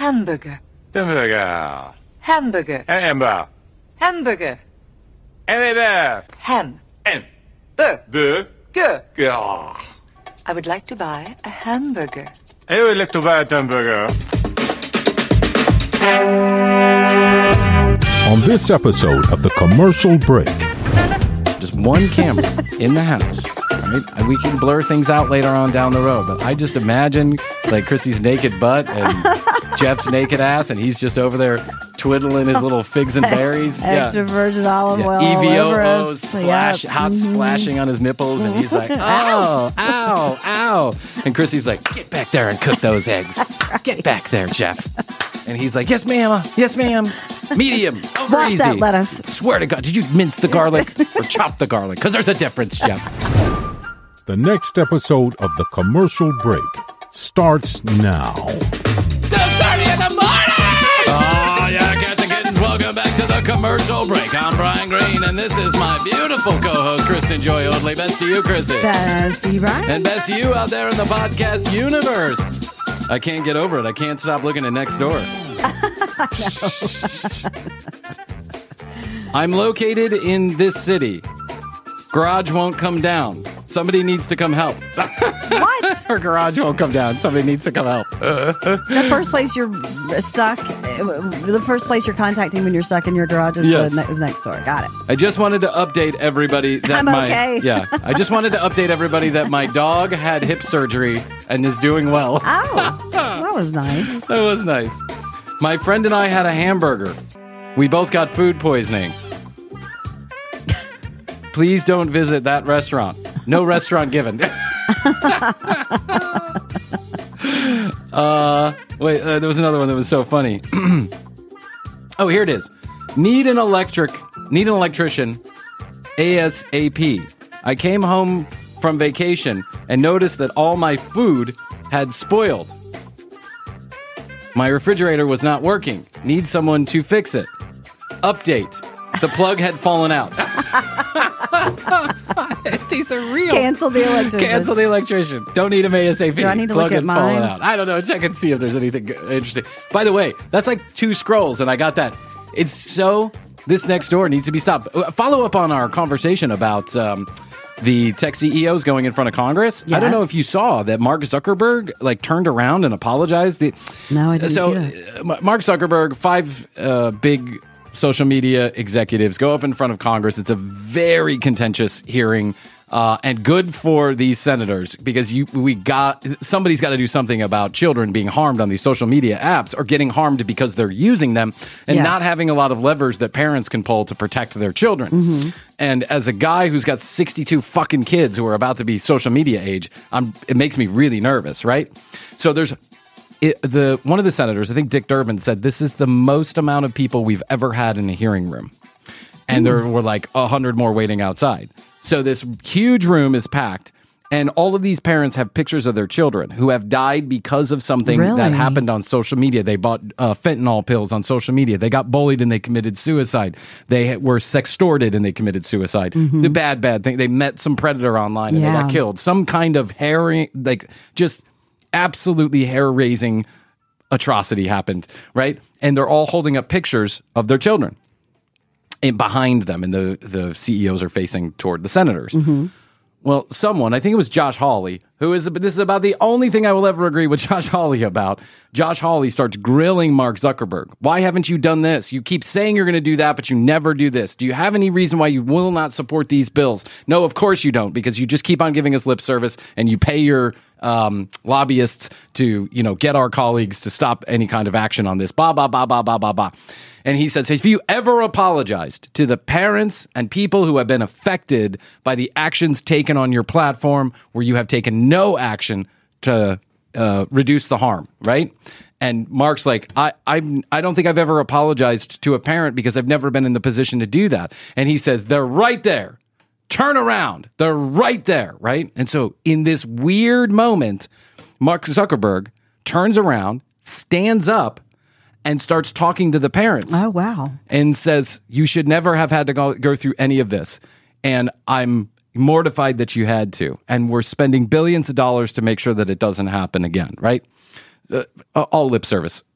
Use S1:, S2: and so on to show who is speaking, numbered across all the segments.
S1: Hamburger.
S2: Hamburger.
S1: Hamburger.
S2: Hamburger.
S1: Hamburger.
S2: Hamburger.
S1: Ham.
S2: Hamburger.
S1: Burger. I would like to buy a hamburger.
S2: I would like to buy a hamburger.
S3: On this episode of The Commercial Break.
S4: Just one camera in the house. Right? And we can blur things out later on down the road. But I just imagine like Chrissy's naked butt and Jeff's naked ass, and he's just over there twiddling his little figs and berries.
S5: Extra virgin olive oil.
S4: EVOO hot splashing on his nipples, and he's like, oh, ow, ow. And Chrissy's like, get back there and cook those eggs.
S5: Right.
S4: Get back there, Jeff. And he's like, yes, ma'am. Yes, ma'am. Medium. Over
S5: Wash
S4: easy.
S5: that lettuce.
S4: Swear to God, did you mince the garlic or chop the garlic? Because there's a difference, Jeff.
S3: The next episode of The Commercial Break starts now.
S4: 2:30 in the morning! Oh, yeah, cats and kittens, welcome back to The Commercial Break. I'm Brian Green, and this is my beautiful co-host, Kristen Joy Oatley. Best to you, Chrissy.
S5: Best to you, Brian.
S4: And best to you out there in the podcast universe. I can't get over it. I can't stop looking at next door. I'm located in this city. Garage won't come down. Somebody needs to come help.
S5: What?
S4: Her garage won't come down. Somebody needs to come help.
S5: The first place you're stuck, the first place you're contacting when you're stuck in your garage is,
S4: Yes.
S5: is next door. Got it.
S4: I just wanted to update everybody that
S5: I'm okay.
S4: I just wanted to update everybody that my dog had hip surgery and is doing well.
S5: Oh, that was nice.
S4: That was nice. My friend and I had a hamburger. We both got food poisoning. Please don't visit that restaurant. No restaurant given. Wait, there was another one that was so funny. Oh, here it is. Need an electrician ASAP. I came home from vacation and noticed that all my food had spoiled. My refrigerator was not working. Need someone to fix it. Update. The plug had fallen out. These are real.
S5: Cancel the electrician.
S4: Cancel the electrician. Don't need him ASAP.
S5: Do I need to
S4: Plug
S5: look at
S4: had fallen
S5: mine?
S4: out. I don't know. Check and see if there's anything interesting. By the way, that's like 2 scrolls, and I got that. It's so... This next door needs to be stopped. Follow up on our conversation about the tech CEOs going in front of Congress.
S5: Yes.
S4: I don't know if you saw that Mark Zuckerberg turned around and apologized.
S5: No, I didn't see
S4: that. Mark Zuckerberg, 5 big social media executives go up in front of Congress. It's a very contentious hearing. And good for these senators because somebody's got to do something about children being harmed on these social media apps or getting harmed because they're using them and not having a lot of levers that parents can pull to protect their children. Mm-hmm. And as a guy who's got 62 fucking kids who are about to be social media age, it makes me really nervous, right? So one of the senators, I think Dick Durbin, said this is the most amount of people we've ever had in a hearing room. And there were like 100 more waiting outside. So this huge room is packed, and all of these parents have pictures of their children who have died because of something that happened on social media. They bought fentanyl pills on social media. They got bullied and they committed suicide. They were sextorted and they committed suicide. Mm-hmm. The bad thing. They met some predator online and they got killed. Some kind of just absolutely hair-raising atrocity happened, right? And they're all holding up pictures of their children. And behind them, and the CEOs are facing toward the senators. Mm-hmm. Well, I think it was Josh Hawley, this is about the only thing I will ever agree with Josh Hawley about. Josh Hawley starts grilling Mark Zuckerberg. Why haven't you done this? You keep saying you're going to do that, but you never do this. Do you have any reason why you will not support these bills? No, of course you don't, because you just keep on giving us lip service and you pay your lobbyists to, get our colleagues to stop any kind of action on this. Blah, blah, blah, blah, blah, blah, blah. And he says, if you ever apologized to the parents and people who have been affected by the actions taken on your platform where you have taken no action to reduce the harm, right? And Mark's like, I don't think I've ever apologized to a parent because I've never been in the position to do that. And he says, they're right there. Turn around. They're right there, right? And so in this weird moment, Mark Zuckerberg turns around, stands up, and starts talking to the parents.
S5: Oh, wow.
S4: And says, you should never have had to go through any of this. And I'm mortified that you had to. And we're spending billions of dollars to make sure that it doesn't happen again, right? All lip service.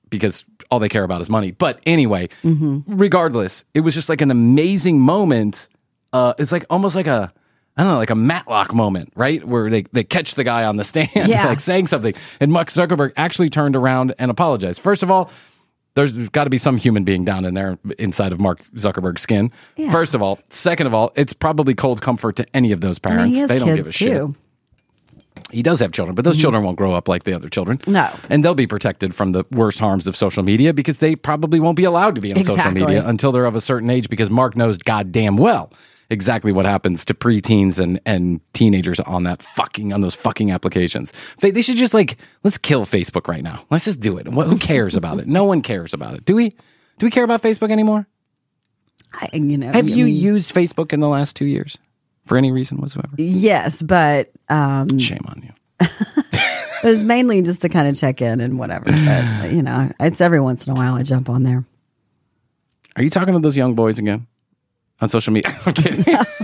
S4: because all they care about is money. But anyway, regardless, it was just like an amazing moment. It's like almost like a Matlock moment, right? Where they catch the guy on the stand, like saying something. And Mark Zuckerberg actually turned around and apologized. First of all, there's got to be some human being down in there inside of Mark Zuckerberg's skin. Yeah. First of all. Second of all, it's probably cold comfort to any of those parents.
S5: He has
S4: they don't
S5: kids
S4: give a shit.
S5: too.
S4: He does have children, but those children won't grow up like the other children.
S5: No.
S4: And they'll be protected from the worst harms of social media because they probably won't be allowed to be on social media until they're of a certain age, because Mark knows goddamn well exactly what happens to preteens and teenagers on those fucking applications. They should just let's kill Facebook right now. Let's just do it. Who cares about it? No one cares about it. Do we? Do we care about Facebook anymore? Have you used Facebook in the last 2 years for any reason whatsoever?
S5: Yes, but
S4: shame on you.
S5: It was mainly just to kind of check in and whatever. But it's every once in a while I jump on there.
S4: Are you talking to those young boys again? On social media? I'm kidding.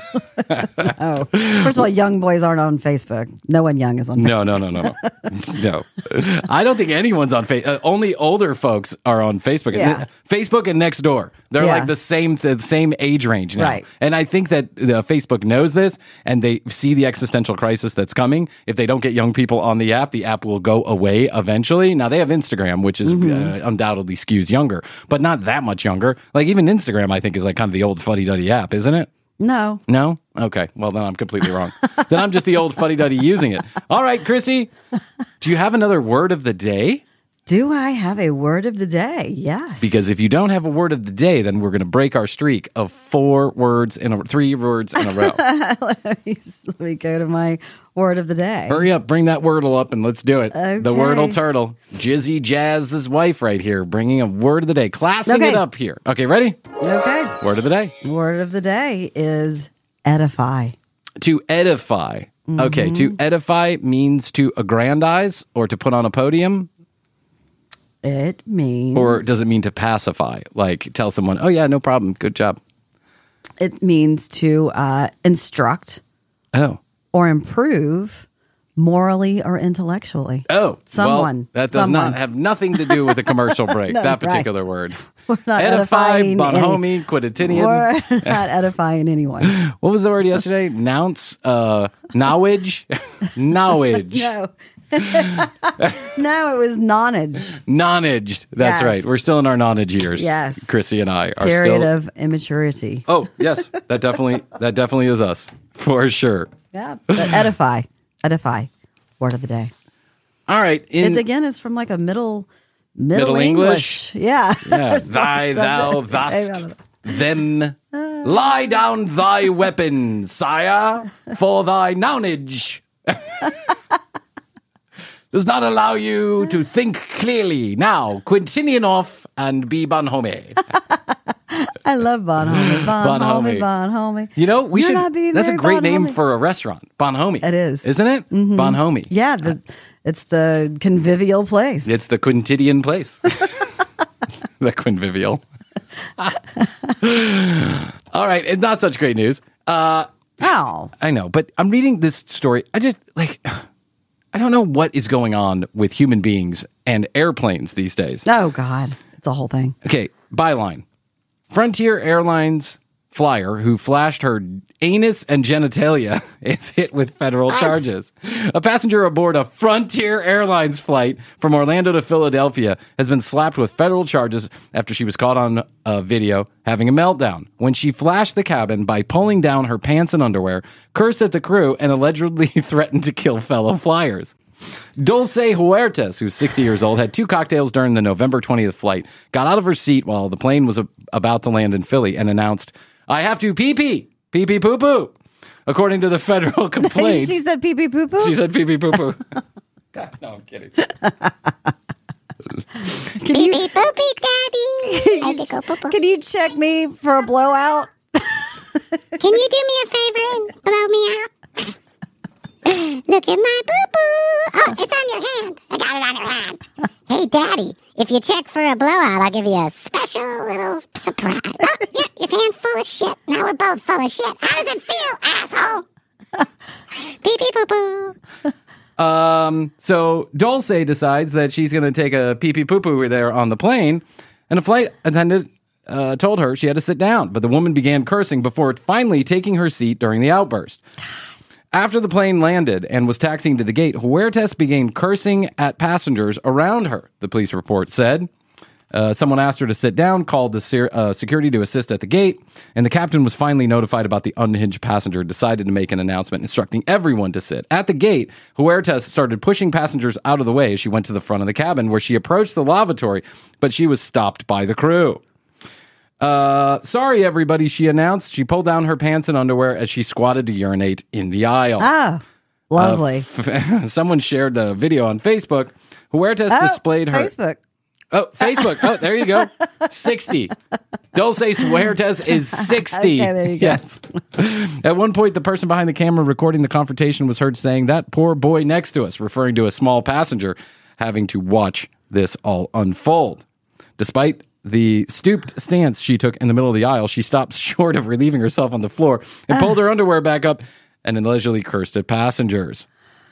S5: No. First of all, young boys aren't on Facebook. No one young is on Facebook.
S4: No. I don't think anyone's on Facebook. Only older folks are on Facebook.
S5: Yeah.
S4: Facebook and Nextdoor. They're like the same age range now.
S5: Right.
S4: And I think that Facebook knows this, and they see the existential crisis that's coming. If they don't get young people on the app will go away eventually. Now, they have Instagram, which is undoubtedly skews younger, but not that much younger. Like, even Instagram, I think, is like kind of the old fuddy-duddy app, isn't it?
S5: No.
S4: No? Okay. Well, then I'm completely wrong. Then I'm just the old fuddy-duddy using it. All right, Chrissy, do you have another word of the day?
S5: Do I have a word of the day? Yes.
S4: Because if you don't have a word of the day, then we're going to break our streak of 3 words in a row.
S5: Let me go to my word of the day.
S4: Hurry up, bring that Wordle up and let's do it.
S5: Okay.
S4: The Wordle Turtle. Jizzy Jazz's wife right here, bringing a word of the day. Classing it up here. Okay, ready?
S5: Okay.
S4: Word of the day.
S5: Word of the day is edify.
S4: To edify. Okay, to edify means to aggrandize or to put on a podium.
S5: It means...
S4: Or does it mean to pacify? Like tell someone, oh yeah, no problem, good job.
S5: It means to instruct.
S4: Oh.
S5: Or improve morally or intellectually.
S4: Oh.
S5: Someone.
S4: That does not have nothing to do with a commercial break,
S5: No,
S4: that particular word.
S5: We're not
S4: edify,
S5: edifying
S4: bonhomie, quotidian.
S5: We're not edifying anyone.
S4: What was the word yesterday? Nounce? Knowledge? Knowledge.
S5: No. No, it was nonage.
S4: Nonage. That's
S5: Yes.
S4: right. We're still in our nonage years.
S5: Yes.
S4: Chrissy and I are
S5: Period
S4: still.
S5: of immaturity.
S4: Oh, yes. That definitely is us. For sure.
S5: Yeah. But edify. Edify. Word of the day.
S4: All right.
S5: It's from like a Middle
S4: Middle English?
S5: Yeah.
S4: Yeah. Thy, thou, thust, them. Lie down thy weapon, sire, for thy nounage does not allow you to think clearly. Now, Quintinian off and be bonhomie.
S5: I love bonhomie. Bonhomie.
S4: You know, we
S5: You're
S4: should.
S5: not being
S4: That's a
S5: very
S4: great name
S5: bonhomie.
S4: for a restaurant. Bonhomie.
S5: It is.
S4: Isn't it? Mm-hmm. Bonhomie.
S5: Yeah, it's the convivial place.
S4: It's the Quintidian place. The Quinvivial. All right. It's not such great news.
S5: Oh.
S4: I know, but I'm reading this story. I don't know what is going on with human beings and airplanes these days.
S5: Oh, God. It's a whole thing.
S4: Okay, byline. Frontier Airlines flyer who flashed her anus and genitalia is hit with federal charges. A passenger aboard a Frontier Airlines flight from Orlando to Philadelphia has been slapped with federal charges after she was caught on a video having a meltdown when she flashed the cabin by pulling down her pants and underwear, cursed at the crew, and allegedly threatened to kill fellow flyers. Dulce Huertas, who's 60 years old, had 2 cocktails during the November 20th flight, got out of her seat while the plane was about to land in Philly, and announced, "I have to pee-pee, pee-pee poo-poo." According to the federal complaint.
S5: She said pee-pee poo-poo?
S4: She said pee-pee poo-poo. God, no, I'm kidding.
S6: Beep, beep, boop, beep, daddy. I have to go poo-poo.
S5: Can you check me for a blowout?
S6: Can you do me a favor and blow me out? Look at my boo-boo. Oh, it's on your hand. I got it on your hand. Hey, Daddy, if you check for a blowout, I'll give you a special little surprise. Oh, yeah, your hand's full of shit. Now we're both full of shit. How does it feel, asshole? Pee-pee, poo-poo.
S4: So Dulce decides that she's going to take a pee-pee-poo-poo there on the plane, and a flight attendant told her she had to sit down, but the woman began cursing before finally taking her seat during the outburst. After the plane landed and was taxiing to the gate, Huertas began cursing at passengers around her, the police report said. Someone asked her to sit down, called the security to assist at the gate, and the captain was finally notified about the unhinged passenger and decided to make an announcement instructing everyone to sit. At the gate, Huertas started pushing passengers out of the way as she went to the front of the cabin, where she approached the lavatory, but she was stopped by the crew. Sorry, everybody, she announced. She pulled down her pants and underwear as she squatted to urinate in the aisle.
S5: Oh, lovely.
S4: Someone shared the video on Facebook. Huertas displayed her...
S5: Facebook.
S4: Oh, Facebook. Oh, there you go. 60. Dulce Huertas is 60.
S5: Okay, there you go.
S4: Yes. At one point, the person behind the camera recording the confrontation was heard saying, "That poor boy next to us," referring to a small passenger having to watch this all unfold. Despite the stooped stance she took in the middle of the aisle, she stopped short of relieving herself on the floor and pulled her underwear back up and allegedly cursed at passengers.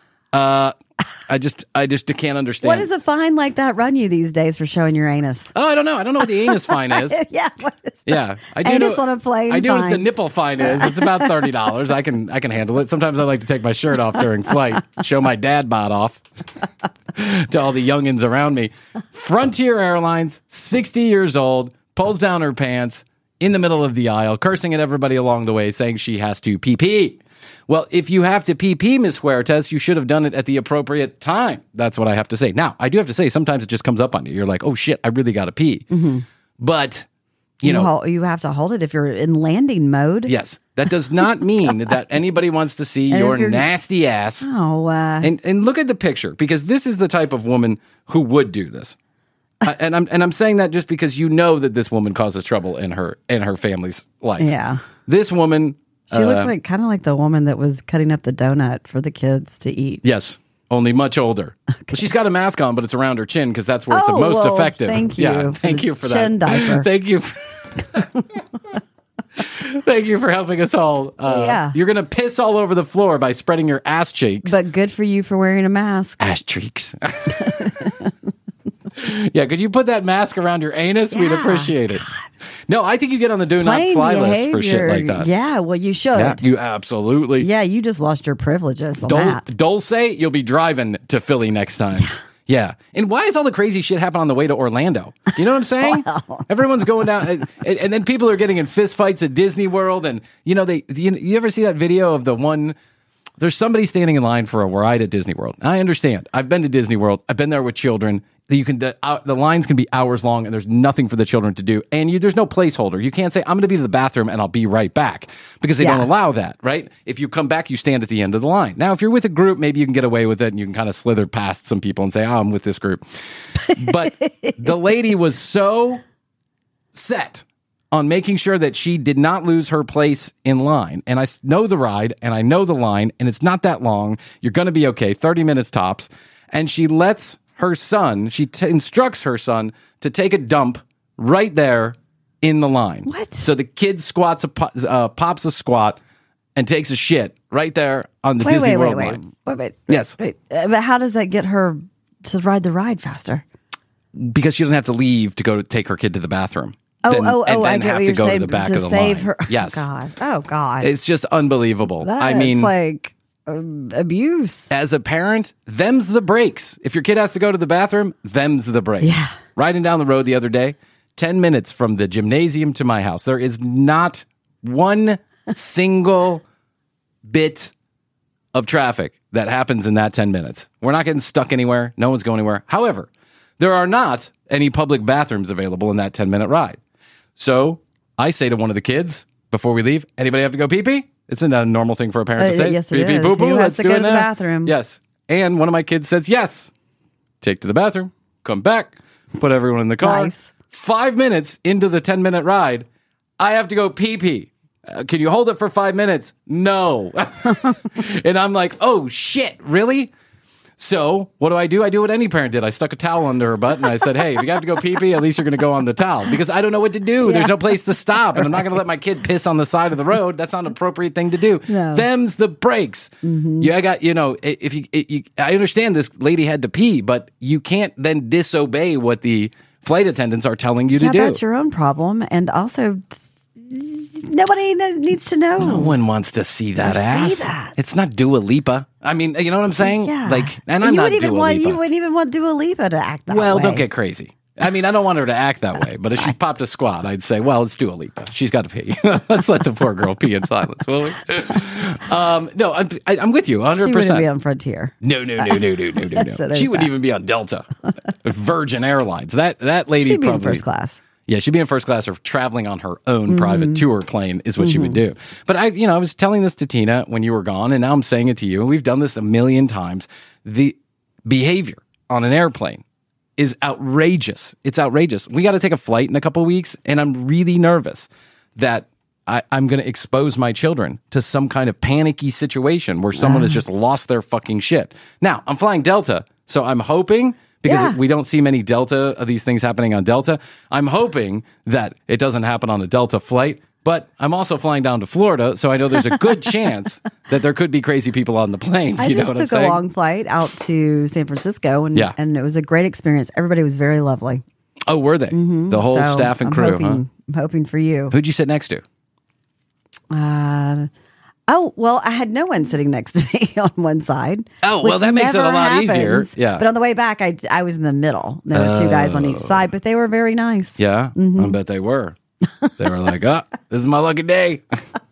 S4: I just can't understand.
S5: What does a fine like that run you these days for showing your anus?
S4: Oh, I don't know. I don't know what the anus fine is.
S5: Yeah, what is that?
S4: Yeah, I do
S5: Anus
S4: know.
S5: on a plane
S4: I do know what the
S5: fine.
S4: nipple fine is. It's about $30. I can handle it. Sometimes I like to take my shirt off during flight, show my dad bod off to all the youngins around me. Frontier Airlines, 60 years old, pulls down her pants in the middle of the aisle, cursing at everybody along the way, saying she has to pee-pee. Well, if you have to pee-pee, Miss Huertas, you should have done it at the appropriate time. That's what I have to say. Now, I do have to say, sometimes it just comes up on you. You're like, oh, shit, I really got to pee.
S5: Mm-hmm.
S4: But, you know.
S5: You have to hold it if you're in landing mode.
S4: Yes. That does not mean that anybody wants to see your nasty ass.
S5: Oh,
S4: And look at the picture, because this is the type of woman who would do this. And I'm saying that just because you know that this woman causes trouble in her family's life.
S5: Yeah.
S4: This woman...
S5: She looks like kind of like the woman that was cutting up the donut for the kids to eat.
S4: Yes, only much older. Okay. Well, she's got a mask on, but it's around her chin because that's where it's the most effective.
S5: Thank you.
S4: Yeah, thank you for
S5: chin
S4: that.
S5: Diaper.
S4: Thank you. Thank you for helping us all.
S5: Yeah.
S4: You're going to piss all over the floor by spreading your ass cheeks.
S5: But good for you for wearing a mask.
S4: Ass cheeks. Yeah, could you put that mask around your anus? We'd appreciate it. No, I think you get on the do not fly list for shit like that.
S5: Yeah, well, you should.
S4: Yeah, you absolutely.
S5: Yeah, you just lost your privileges on that.
S4: Dulce, you'll be driving to Philly next time. Yeah. And why is all the crazy shit happen on the way to Orlando? Do you know what I'm saying? Everyone's going down, and then people are getting in fist fights at Disney World, and you ever see that video of the one? There's somebody standing in line for a ride at Disney World. I understand. I've been to Disney World. I've been there with children. The lines can be hours long, and there's nothing for the children to do. And there's no placeholder. You can't say, I'm going to be to the bathroom, and I'll be right back. Because they don't allow that, right? If you come back, you stand at the end of the line. Now, if you're with a group, maybe you can get away with it, and you can kind of slither past some people and say, I'm with this group. But the lady was so set on making sure that she did not lose her place in line. And I know the ride, and I know the line, and it's not that long. You're going to be okay, 30 minutes tops. And she lets her son, instructs her son to take a dump right there in the line.
S5: What?
S4: So the kid pops a squat and takes a shit right there on the Disney World line.
S5: Wait.
S4: Yes.
S5: But how does that get her to ride the ride faster?
S4: Because she doesn't have to leave to go to take her kid to the bathroom.
S5: I get what you're saying.
S4: To the back
S5: to
S4: of the
S5: save
S4: line.
S5: her.
S4: Yes.
S5: Oh God.
S4: It's just unbelievable.
S5: It's like abuse.
S4: As a parent, them's the breaks. If your kid has to go to the bathroom, them's the breaks.
S5: Yeah.
S4: Riding down the road the other day, 10 minutes from the gymnasium to my house, there is not one single bit of traffic that happens in that 10 minutes. We're not getting stuck anywhere. No one's going anywhere. However, there are not any public bathrooms available in that 10-minute ride. So I say to one of the kids before we leave, anybody have to go pee-pee? Isn't that a normal thing for a parent to say?
S5: Yes, it
S4: pee-pee,
S5: is.
S4: poo-poo,
S5: Who
S4: let's
S5: has to
S4: do
S5: go
S4: it
S5: to the
S4: now.
S5: bathroom?
S4: Yes. And one of my kids says yes. Take to the bathroom, come back, put everyone in the car.
S5: Nice.
S4: 5 minutes into the 10-minute ride, I have to go pee-pee. Can you hold it for 5 minutes? No. And I'm like, oh, shit, really? So what do? I do what any parent did. I stuck a towel under her butt and I said, hey, if you have to go pee-pee, at least you're going to go on the towel because I don't know what to do. There's no place to stop. And I'm not going to let my kid piss on the side of the road. That's not an appropriate thing to do.
S5: No.
S4: Them's the breaks. I understand this lady had to pee, but you can't then disobey what the flight attendants are telling you to do.
S5: That's your own problem. And also, nobody needs to know.
S4: No one wants to see that ass. It's not Dua Lipa. I mean, you know what I'm saying?
S5: Yeah.
S4: And I'm not Dua Lipa.
S5: You wouldn't even want Dua Lipa to act that way.
S4: Well, don't get crazy. I mean, I don't want her to act that way, but if she popped a squat, I'd say, well, it's Dua Lipa. She's got to pee. Let's let the poor girl pee in silence, will we? No, I'm with you 100%.
S5: She wouldn't be on Frontier.
S4: No. She wouldn't even be on Delta. Virgin Airlines. That lady
S5: She'd be
S4: probably
S5: in first class.
S4: Yeah, she'd be in first class or traveling on her own private tour plane is what she would do. But I was telling this to Tina when you were gone, and now I'm saying it to you. And we've done this a million times. The behavior on an airplane is outrageous. It's outrageous. We got to take a flight in a couple of weeks, and I'm really nervous that I'm going to expose my children to some kind of panicky situation where someone has just lost their fucking shit. Now, I'm flying Delta, so I'm hoping, because we don't see many Delta of these things happening on Delta, I'm hoping that it doesn't happen on a Delta flight. But I'm also flying down to Florida, so I know there's a good chance that there could be crazy people on the planes.
S5: I just took a long flight out to San Francisco, and it was a great experience. Everybody was very lovely.
S4: Oh, were they? The whole staff and crew,
S5: I'm hoping for you.
S4: Who'd you sit next to?
S5: I had no one sitting next to me on one side.
S4: Oh, well, that makes it a lot easier. Yeah.
S5: But on the way back, I was in the middle. There were two guys on each side, but they were very nice.
S4: Yeah, I bet they were. They were like, this is my lucky day.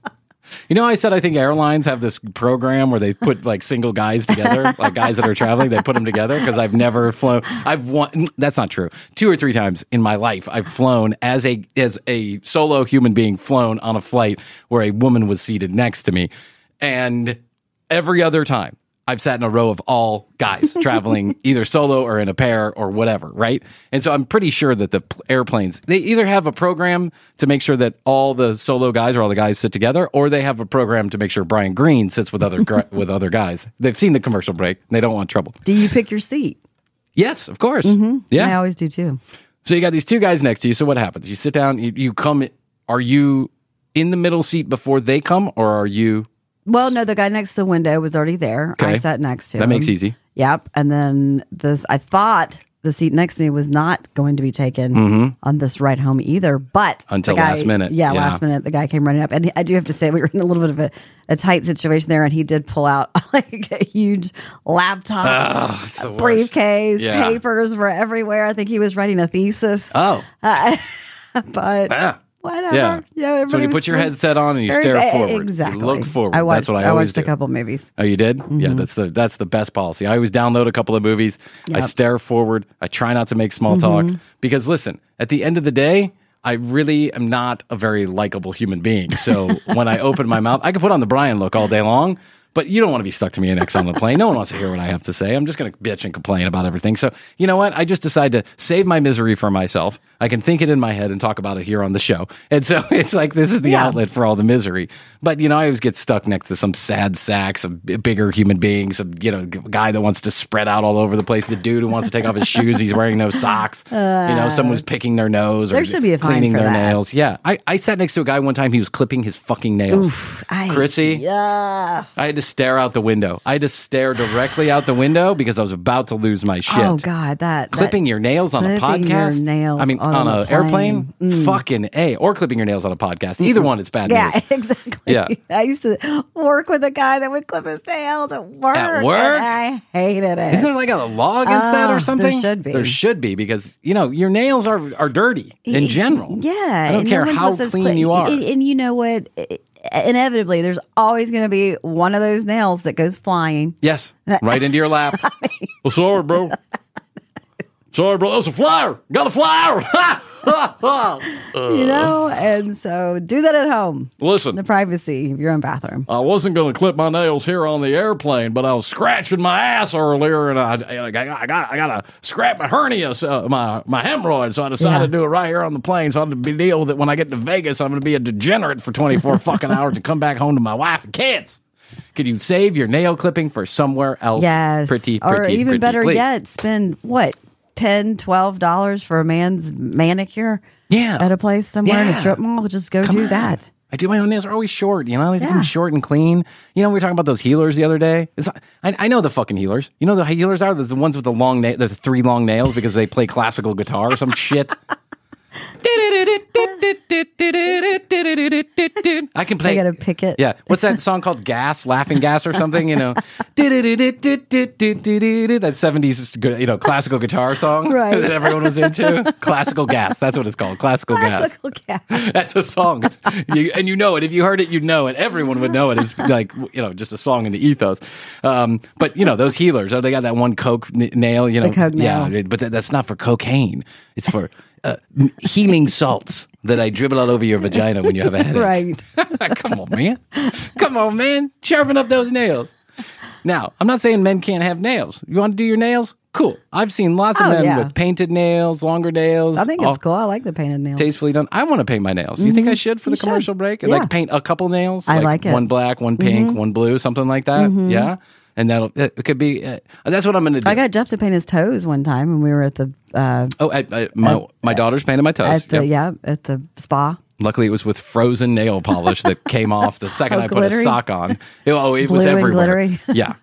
S4: I said I think airlines have this program where they put like single guys together, like guys that are traveling, they put them together because I've never flown. That's not true. 2 or 3 times in my life, I've flown as a solo human being flown on a flight where a woman was seated next to me. And every other time, I've sat in a row of all guys traveling either solo or in a pair or whatever, right? And so I'm pretty sure that the airplanes, they either have a program to make sure that all the solo guys or all the guys sit together, or they have a program to make sure Brian Green sits with other guys. They've seen the commercial break. And they don't want trouble.
S5: Do you pick your seat?
S4: Yes, of course. Yeah,
S5: I always do too.
S4: So you got these 2 guys next to you. So what happens? You sit down, you come, are you in the middle seat before they come, or are you...
S5: Well, no, the guy next to the window was already there.
S4: Okay.
S5: I sat next to him.
S4: That makes easy.
S5: Yep. And then I thought the seat next to me was not going to be taken on this ride home either. But
S4: until last minute.
S5: Yeah, last minute, the guy came running up. And I do have to say, we were in a little bit of a tight situation there. And he did pull out like a huge laptop,
S4: it's the worst.
S5: briefcase, papers were everywhere. I think he was writing a thesis.
S4: Oh.
S5: But... Whatever.
S4: Yeah. So when you put your headset on and you stare forward.
S5: Exactly.
S4: You look forward.
S5: I
S4: that's what I always
S5: watched
S4: do.
S5: a couple movies.
S4: Oh, you did? Yeah, that's the best policy. I always download a couple of movies. Yep. I stare forward. I try not to make small talk because listen, at the end of the day, I really am not a very likable human being. So when I open my mouth, I can put on the Brian look all day long. But you don't want to be stuck to me next on the plane. No one wants to hear what I have to say. I'm just going to bitch and complain about everything. So, you know what? I just decided to save my misery for myself. I can think it in my head and talk about it here on the show. And so it's like this is the outlet for all the misery. But, I always get stuck next to some sad sack, some bigger human being, some, guy that wants to spread out all over the place, the dude who wants to take off his shoes, he's wearing no socks. Someone's picking their nose or
S5: there should be a fine
S4: cleaning
S5: for
S4: their
S5: that.
S4: nails. Yeah. I sat next to a guy one time, he was clipping his fucking nails. Chrissy.
S5: Yeah.
S4: I had to stare out the window. I had to stare directly out the window because I was about to lose my shit.
S5: Oh, God.
S4: Clipping your nails on a podcast?
S5: Your nails
S4: on an airplane? Fucking A. Or clipping your nails on a podcast. Either one, it's bad news.
S5: Yeah, exactly.
S4: Yeah.
S5: I used to work with a guy that would clip his nails at work.
S4: At work?
S5: And I hated it.
S4: Isn't there like a law against that or something?
S5: There should be.
S4: There should be because, your nails are dirty in general.
S5: Yeah.
S4: I don't care how clean you are.
S5: And you know what? Inevitably, there's always going to be one of those nails that goes flying.
S4: Yes. Right into your lap. Well, sorry, bro. Sorry, bro. That's a flower. Got a flower.
S5: And so do that at home.
S4: Listen.
S5: In the privacy of your own bathroom.
S4: I wasn't going to clip my nails here on the airplane, but I was scratching my ass earlier, and I got to scrap my hernia, my hemorrhoid, so I decided to do it right here on the plane. So I had to deal with it when I get to Vegas. I'm going to be a degenerate for 24 fucking hours to come back home to my wife and kids. Could you save your nail clipping for somewhere else?
S5: Yes.
S4: Pretty,
S5: or even
S4: pretty,
S5: better
S4: please.
S5: yet, spend what, $10, $12 for a man's manicure?
S4: Yeah.
S5: At a place somewhere in a
S4: Yeah.
S5: strip mall? Just go
S4: Come
S5: do
S4: on.
S5: that.
S4: I do my own nails. They're always short. You know, they
S5: Yeah.
S4: them short and clean. You know, we were talking about those healers the other day. I know the fucking healers. You know the healers are? There's the ones with the long the 3 long nails because they play classical guitar or some shit. I can play.
S5: I gotta pick it.
S4: Yeah. What's that song called? Gas, Laughing Gas or something, you know? That 70s, you know, classical guitar song
S5: Right.
S4: that everyone was into. Classical Gas. That's what it's called. Classical Gas.
S5: Classical gas.
S4: That's a song. And you know it. If you heard it, you'd know it. Everyone would know it. It's like, you know, just a song in the ethos. But, you know, those healers, they got that one Coke nail, you know.
S5: The Coke nail.
S4: Yeah, but that's not for cocaine. It's for healing salts that I dribble all over your vagina when you have a headache.
S5: Right.
S4: Come on, man. Come on, man. Sharpen up those nails. Now, I'm not saying men can't have nails. You want to do your nails? Cool. I've seen lots of men with painted nails, longer nails.
S5: I think it's cool. I like the painted nails.
S4: Tastefully done. I want to paint my nails. You think I should for the commercial break?
S5: Yeah.
S4: Like paint a couple nails?
S5: I like it.
S4: One black, one pink, one blue, something like that. Yeah. And it could be, that's what I'm going to do.
S5: I got Jeff to paint his toes one time when we were at the
S4: my daughter's painted my toes.
S5: at the
S4: Yep.
S5: at the spa.
S4: Luckily, it was with frozen nail polish that came off the second I put
S5: glittery?
S4: a sock on. It was
S5: Blue and
S4: everywhere.
S5: glittery?
S4: Yeah.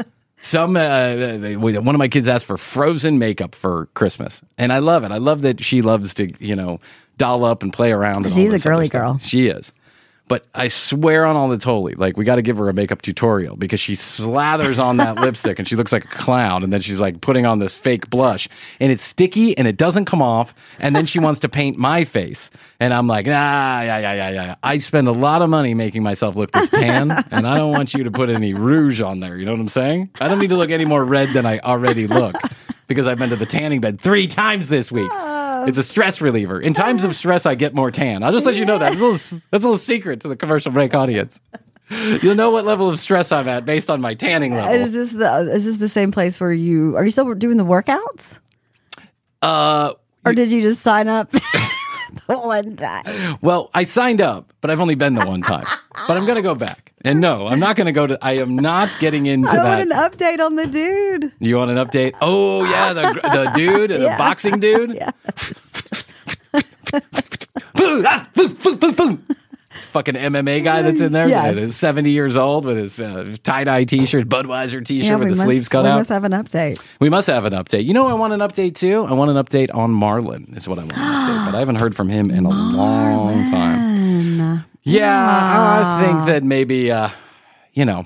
S4: One of my kids asked for frozen makeup for Christmas, and I love it. I love that she loves to, you know, doll up and play around. And
S5: She's
S4: all this
S5: a girly
S4: other stuff.
S5: girl.
S4: She is. But I swear on all that's holy, like, we got to give her a makeup tutorial because she slathers on that lipstick and she looks like a clown. And then she's like putting on this fake blush and it's sticky and it doesn't come off. And then she wants to paint my face. And I'm like, yeah. I spend a lot of money making myself look this tan and I don't want you to put any rouge on there. You know what I'm saying? I don't need to look any more red than I already look because I've been to the tanning bed 3 times this week. It's a stress reliever. In times of stress, I get more tan. I'll just let you know that. That's a little secret to the commercial break audience. You'll know what level of stress I'm at based on my tanning level.
S5: Is this the same place where are you still doing the workouts? Or did you just sign up the one time?
S4: Well, I signed up, but I've only been the one time. But I'm going to go back. And no, I'm not going to go to. I am not getting into
S5: I
S4: that.
S5: want an update on the dude.
S4: You want an update? Oh yeah, the dude, the boxing dude.
S5: Yeah.
S4: Fucking MMA guy that's in there.
S5: Yes.
S4: He's 70 years old with his tie-dye T-shirt, Budweiser T-shirt with the sleeves cut
S5: we
S4: out.
S5: must have an update.
S4: We must have an update. You know, I want an update too. I want an update on Marlon. Is what I want an update, but I haven't heard from him in a long time. Yeah, I think that maybe, you know,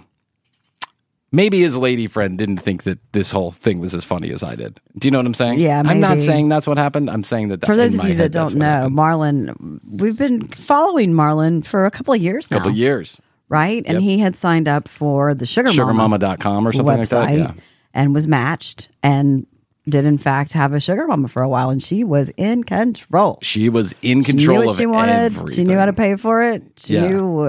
S4: maybe his lady friend didn't think that this whole thing was as funny as I did. Do you know what I'm saying?
S5: Yeah,
S4: I'm not
S5: maybe.
S4: saying that's what happened. I'm saying that
S5: For those
S4: in
S5: of
S4: my
S5: you that
S4: head, that's
S5: don't
S4: what
S5: know,
S4: happened.
S5: Marlon, we've been following Marlon for a couple of years now.
S4: Couple of years.
S5: Right? And
S4: Yep.
S5: he had signed up for the
S4: Sugarmama.com or something
S5: website
S4: like that. Yeah.
S5: and was matched and did in fact have a sugar mama for a while, and she was in control.
S4: She was in
S5: She
S4: control
S5: knew what
S4: of
S5: she wanted.
S4: everything.
S5: She knew how to pay for it. She
S4: Yeah.
S5: knew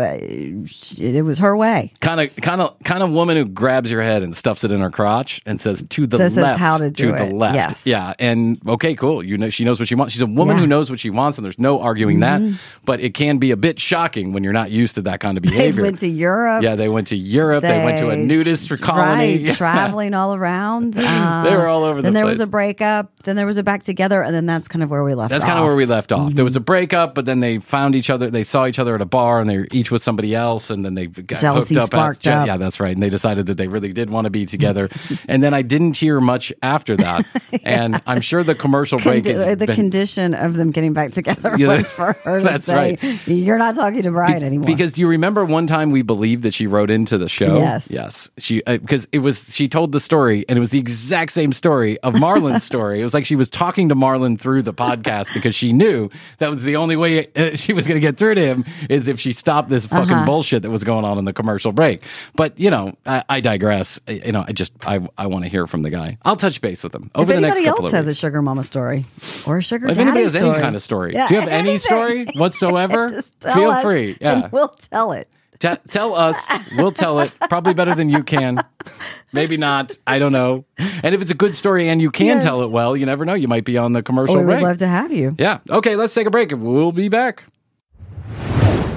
S5: it was her way.
S4: Kind of woman who grabs your head and stuffs it in her crotch and says to the
S5: This is
S4: left,
S5: how to do
S4: the
S5: it.
S4: left.
S5: Yes.
S4: Yeah. And okay, cool. You know, she knows what she wants. She's a woman
S5: Yeah.
S4: who knows what she wants, and there's no arguing that. But it can be a bit shocking when you're not used to that kind of
S5: They
S4: behavior.
S5: went to Europe.
S4: Yeah, they went to Europe. They went to a nudist colony.
S5: Right, traveling all around.
S4: They were all over the
S5: Then there
S4: place.
S5: was a breakup. Then there was a back together, and then that's kind of where we left.
S4: That's
S5: off.
S4: kind of where we left off. There was a breakup, but then they found each other. They saw each other at a bar, and they were each with somebody else, and then they got
S5: Jealousy
S4: hooked up.
S5: sparked up.
S4: Yeah, that's right. And they decided that they really did want to be together. And then I didn't hear much after that. And I'm sure the commercial break is
S5: the condition of them getting back together
S4: Yeah,
S5: was for her to
S4: that's
S5: say,
S4: right.
S5: "You're not talking to Brian anymore."
S4: Because do you remember one time we believed that she wrote into the show?
S5: Yes.
S4: Yes. She because she told the story, and it was the exact same story of Marlon's story. It was like she was talking to Marlon through the podcast because she knew that was the only way she was going to get through to him is if she stopped this fucking bullshit that was going on in the commercial break. But you know, I digress. You know, I want to hear from the guy. I'll touch base with him over
S5: if
S4: the next
S5: anybody
S4: couple
S5: else
S4: of
S5: has
S4: weeks.
S5: a sugar mama story or a sugar
S4: If
S5: daddy
S4: anybody has
S5: story,
S4: any kind of story,
S5: Yeah,
S4: do you have any
S5: anything.
S4: story whatsoever?
S5: Just tell
S4: Feel
S5: us,
S4: free. Yeah.
S5: and we'll tell it.
S4: Tell us. We'll tell it. Probably better than you can. Maybe not. I don't know. And if it's a good story and you can
S5: Yes.
S4: tell it well, you never know. You might be on the commercial
S5: We would
S4: break.
S5: love to have you.
S4: Yeah. Okay, let's take a break. We'll be back.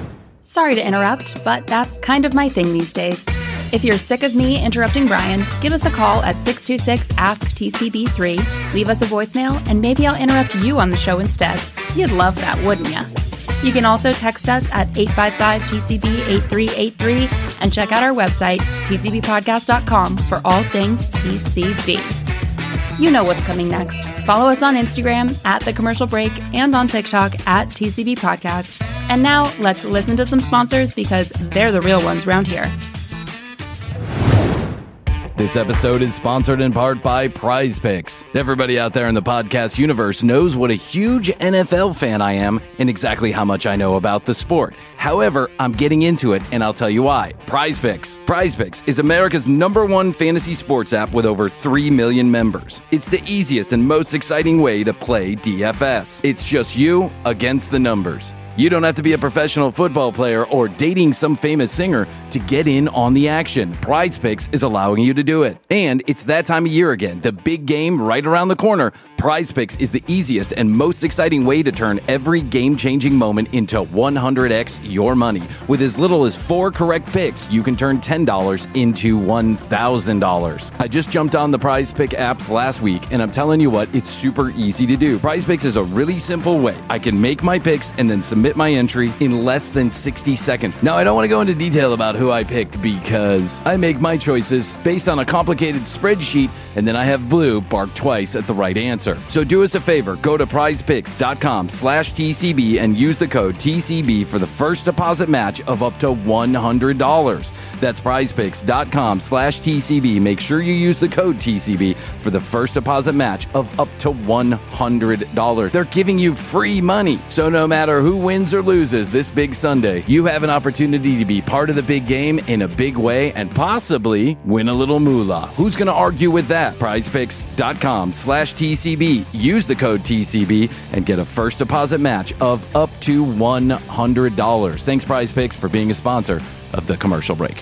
S7: Sorry to interrupt, but that's kind of my thing these days. If you're sick of me interrupting Brian, give us a call at 626-ASK-TCB3, leave us a voicemail, and maybe I'll interrupt you on the show instead. You'd love that, wouldn't ya? You can also text us at 855-TCB-8383 and check out our website, tcbpodcast.com, for all things TCB. You know what's coming next. Follow us on Instagram at The Commercial Break and on TikTok at TCB Podcast. And now let's listen to some sponsors because they're the real ones around here.
S4: This episode is sponsored in part by Prize Picks. Everybody out there in the podcast universe knows what a huge NFL fan I am and exactly how much I know about the sport. However, I'm getting into it, and I'll tell you why. Prize Picks. Prize Picks is America's #1 fantasy sports app with over 3 million members. It's the easiest and most exciting way to play DFS. It's just you against the numbers. You don't have to be a professional football player or dating some famous singer to get in on the action. Prize Picks is allowing you to do it. And it's that time of year again, the big game right around the corner. Prize Picks is the easiest and most exciting way to turn every game-changing moment into 100x your money. With as little as 4 correct picks, you can turn $10 into $1,000. I just jumped on the Prize Pick apps last week, and I'm telling you what, it's super easy to do. Prize Picks is a really simple way. I can make my picks and then submit my entry in less than 60 seconds. Now, I don't want to go into detail about who I picked because I make my choices based on a complicated spreadsheet, and then I have Blue bark twice at the right answer. So do us a favor, go to prizepicks.com/TCB and use the code TCB for the first deposit match of up to $100. That's prizepicks.com/TCB. Make sure you use the code TCB for the first deposit match of up to $100. They're giving you free money. So no matter who wins or loses this big Sunday, you have an opportunity to be part of the big game in a big way and possibly win a little moolah. Who's going to argue with that? prizepicks.com/TCB. Use the code TCB and get a first deposit match of up to $100. Thanks, Prize Picks, for being a sponsor of The Commercial Break.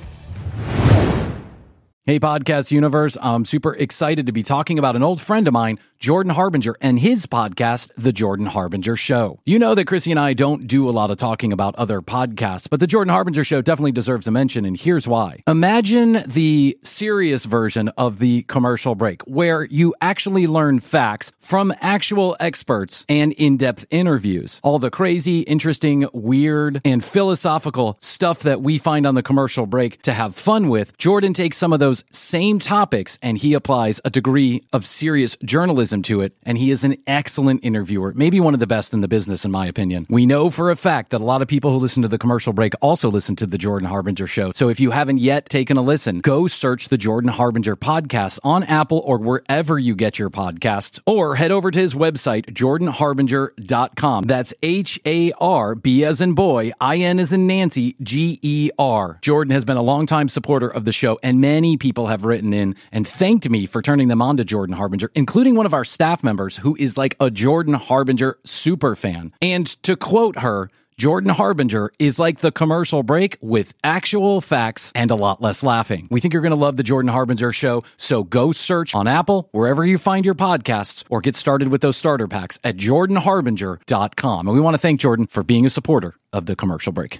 S4: Hey, Podcast Universe. I'm super excited to be talking about an old friend of mine, Jordan Harbinger, and his podcast, The Jordan Harbinger Show. You know that Chrissy and I don't do a lot of talking about other podcasts, but The Jordan Harbinger Show definitely deserves a mention, and here's why. Imagine the serious version of The Commercial Break, where you actually learn facts from actual experts and in-depth interviews. All the crazy, interesting, weird, and philosophical stuff that we find on The Commercial Break to have fun with, Jordan takes some of those same topics and he applies a degree of serious journalism to it, and he is an excellent interviewer, maybe one of the best in the business in my opinion. We know for a fact that a lot of people who listen to The Commercial Break also listen to The Jordan Harbinger Show, so if you haven't yet taken a listen, go search The Jordan Harbinger Podcast on Apple or wherever you get your podcasts, or head over to his website, jordanharbinger.com. That's H-A-R-B as in boy, I-N as in Nancy, G-E-R. Jordan has been a longtime supporter of the show, and many people have written in and thanked me for turning them on to Jordan Harbinger, including one of our staff members who is like a Jordan Harbinger super fan. And to quote her, Jordan Harbinger is like The Commercial Break with actual facts and a lot less laughing. We think you're going to love The Jordan Harbinger Show, so go search on Apple, wherever you find your podcasts, or get started with those starter packs at jordanharbinger.com. And we want to thank Jordan for being a supporter of The Commercial Break.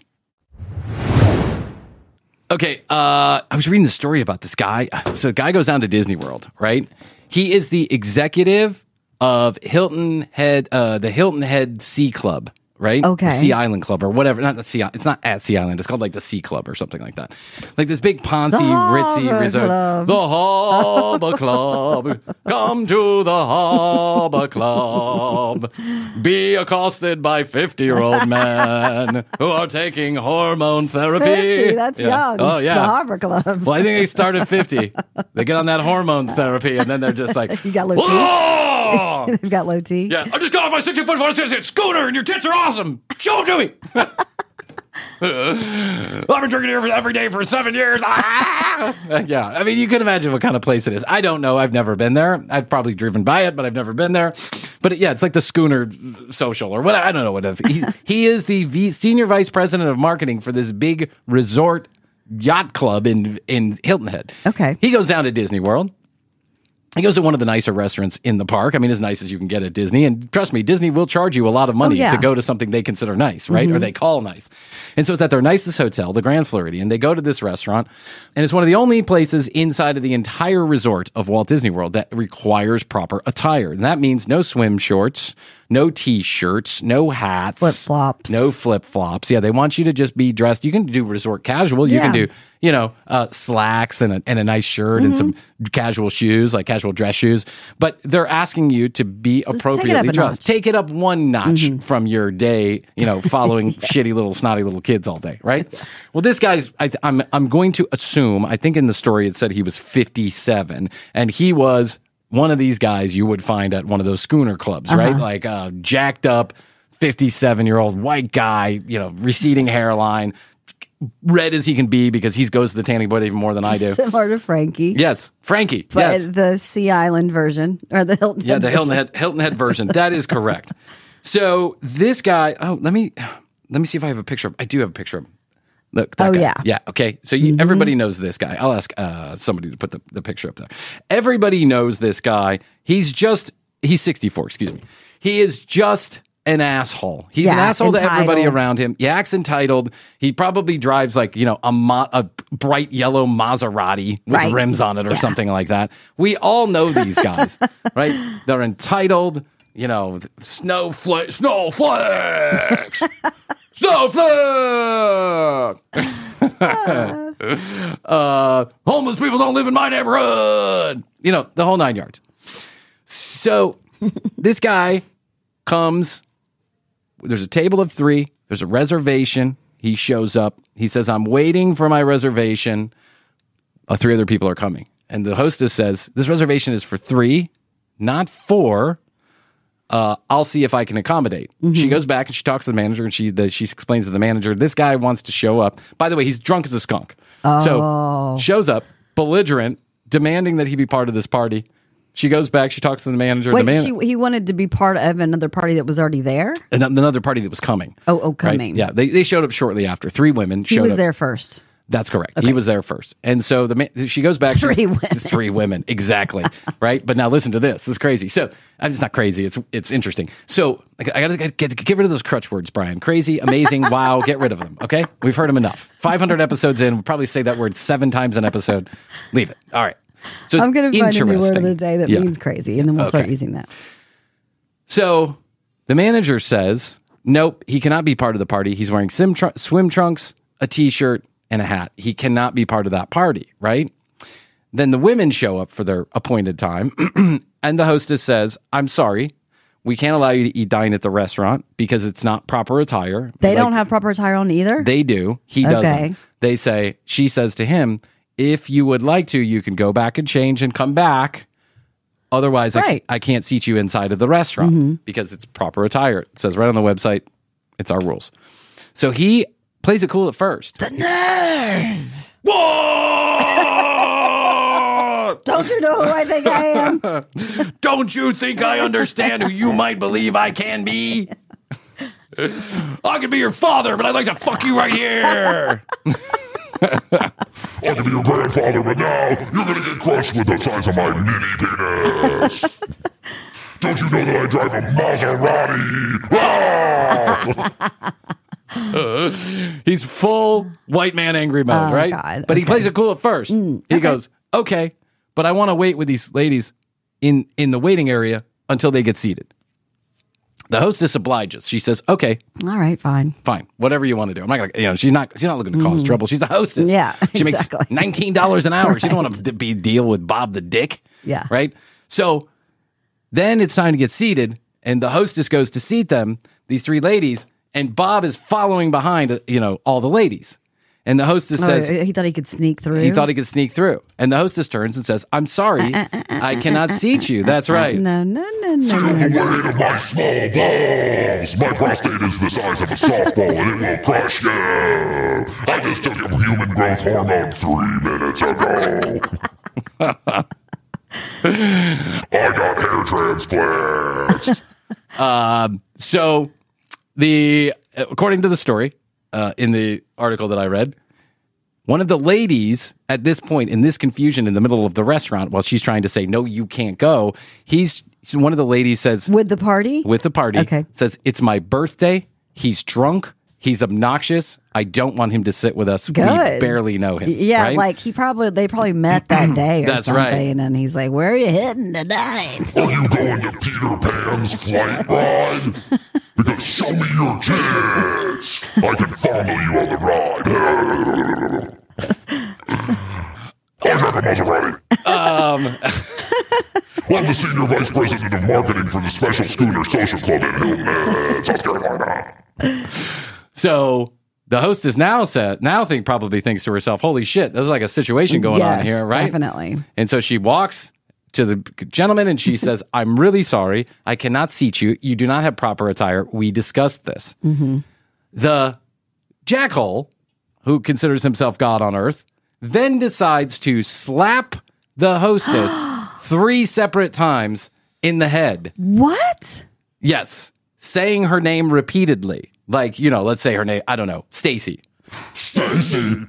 S4: Okay, I was reading the story about this guy. So a guy goes down to Disney World, right? He is the executive of Hilton Head, the Hilton Head Sea Club, right?
S5: Okay.
S4: The Sea Island Club or whatever. Not the Sea. It's not at Sea Island. It's called like the Sea Club or something like that. Like this big Ponzi, ritzy resort.
S5: Club.
S4: The Harbor Club. Come to the Harbor Club. Be accosted by 50-year-old men who are taking hormone therapy.
S5: 50, that's young.
S4: Oh, yeah.
S5: The Harbor Club.
S4: Well, I think they start at 50. They get on that hormone therapy, and then they're just like,
S5: You got low T?
S4: "Whoa!"
S5: They've got low T.
S4: Yeah, I just got off my 60-foot scooter, and your tits are awesome. Show them to me. I've been drinking here every day for 7 years. Yeah, I mean, you can imagine what kind of place it is. I don't know. I've never been there. I've probably driven by it, but I've never been there. But yeah, it's like the Schooner Social or what. I don't know what. He is the senior vice president of marketing for this big resort yacht club in Hilton Head.
S5: Okay.
S4: He goes down to Disney World. He goes to one of the nicer restaurants in the park. I mean, as nice as you can get at Disney. And trust me, Disney will charge you a lot of money to go to something they consider nice, right? Or they call nice. And so it's at their nicest hotel, the Grand Floridian. They go to this restaurant, and it's one of the only places inside of the entire resort of Walt Disney World that requires proper attire. And that means no swim shorts, no T-shirts, no hats.
S5: Flip-flops.
S4: No flip-flops. Yeah, they want you to just be dressed. You can do resort casual. You can do, slacks and a nice shirt and some casual shoes, like casual dress shoes. But they're asking you to be appropriately dressed. Take it up one notch from your day, following shitty little snotty little kids all day, right? Well, this guy's, I'm going to assume, I think in the story it said he was 57, and he was one of these guys you would find at one of those schooner clubs, right? Like jacked up 57-year-old white guy, receding hairline, red as he can be because he goes to the tanning booth even more than I do.
S5: Similar to Frankie.
S4: Yes, Frankie.
S5: But
S4: yes,
S5: the Sea Island version or the Hilton Head.
S4: Yeah, the Hilton Head version. That is correct. So this guy. Oh, let me see if I have a picture. I do have a picture of him. Look, that guy. Yeah. Okay. So everybody knows this guy. I'll ask somebody to put the picture up there. Everybody knows this guy. He's 64. Excuse me. He is just an asshole. He's an asshole to everybody around him. He acts entitled. He probably drives like, a bright yellow Maserati with rims on it or something like that. We all know these guys, right? They're entitled, snowflakes. Snowflake! Homeless people don't live in my neighborhood. The whole 9 yards. So this guy comes. There's a table of 3. There's a reservation. He shows up. He says, I'm waiting for my reservation. 3 other people are coming. And the hostess says, this reservation is for 3, not 4. I'll see if I can accommodate. She goes back and she talks to the manager, and she explains to the manager, this guy wants to show up. By the way, he's drunk as a skunk. So shows up, belligerent, demanding that he be part of this party. She goes back. She talks to the manager.
S5: Wait, he wanted to be part of another party that was already there?
S4: Another party that was coming.
S5: Coming.
S4: Right? Yeah, they showed up shortly after. 3 women showed up.
S5: He was there first.
S4: That's correct. Okay. He was there first. And so she goes back.
S5: 3 women.
S4: 3 women. Exactly. Right? But now listen to this. It's crazy. So, it's not crazy. It's interesting. So, I got to get rid of those crutch words, Brian. Crazy, amazing, wow. Get rid of them. Okay? We've heard them enough. 500 episodes in. We'll probably say that word 7 times an episode. Leave it. All right. So
S5: I'm going to find a new word of the day that means crazy, and then we'll start using that.
S4: So the manager says, nope, he cannot be part of the party. He's wearing swim trunks, a T-shirt, and a hat. He cannot be part of that party, right? Then the women show up for their appointed time, and the hostess says, I'm sorry, we can't allow you to dine at the restaurant because it's not proper attire.
S5: They don't have proper attire on either?
S4: They do. He doesn't. She says to him, if you would like to, you can go back and change and come back. Otherwise, I can't seat you inside of the restaurant because it's proper attire. It says right on the website, it's our rules. So he plays it cool at first.
S5: The nerve!
S4: Whoa!
S5: Don't you know who I think I am?
S4: Don't you think I understand who you might believe I can be? I could be your father, but I'd like to fuck you right here.
S8: I could be your grandfather, but now you're going to get crushed with the size of my mini penis. Don't you know that I drive a Maserati?
S4: He's full white man angry mode, right?
S5: God.
S4: But he plays it cool at first. He goes, okay, but I want to wait with these ladies in the waiting area until they get seated. The hostess obliges. She says, okay.
S5: All right, fine.
S4: Fine. Whatever you want to do. I'm not going to, she's not looking to cause trouble. She's the hostess.
S5: Yeah,
S4: She makes $19 an hour. She don't want to deal with Bob the Dick.
S5: Yeah.
S4: Right? So then it's time to get seated, and the hostess goes to seat them, these 3 ladies, and Bob is following behind, all the ladies. And the hostess says...
S5: He thought he could sneak through?
S4: He thought he could sneak through. And the hostess turns and says, I'm sorry, I cannot seat you. That's right.
S5: No.
S8: Feel the weight of my small balls. My prostate is the size of a softball, and it will crush you. I just took a human growth hormone 3 minutes ago. I got hair transplants.
S4: So, according to the story, in the article that I read, One of the ladies at this point, in this confusion in the middle of the restaurant, while she's trying to say, no, you can't go, one of the ladies says...
S5: With the party?
S4: With the party.
S5: Okay.
S4: Says, it's my birthday. He's drunk. He's obnoxious. I don't want him to sit with us.
S5: Good.
S4: We barely know him.
S5: Yeah,
S4: right?
S5: like they probably met that day or
S4: That's
S5: something.
S4: right.
S5: And he's like, where are you heading tonight?
S8: Are you going to Peter Pan's flight ride? Because show me your tits. I can fondle you on the ride. I'm Driver Maserati. I'm the Senior Vice President of Marketing for the Special Schooner Social Club in Hilton Head, South Carolina.
S4: So the hostess probably thinks to herself, holy shit, there's like a situation going on here, right?
S5: Definitely.
S4: And so she walks to the gentleman and she says, I'm really sorry. I cannot seat you. You do not have proper attire. We discussed this.
S5: Mm-hmm.
S4: The jackhole, who considers himself God on earth, then decides to slap the hostess 3 separate times in the head.
S5: What?
S4: Yes. Saying her name repeatedly. Like, let's say her name, I don't know, Stacy.
S8: Stacy. I'm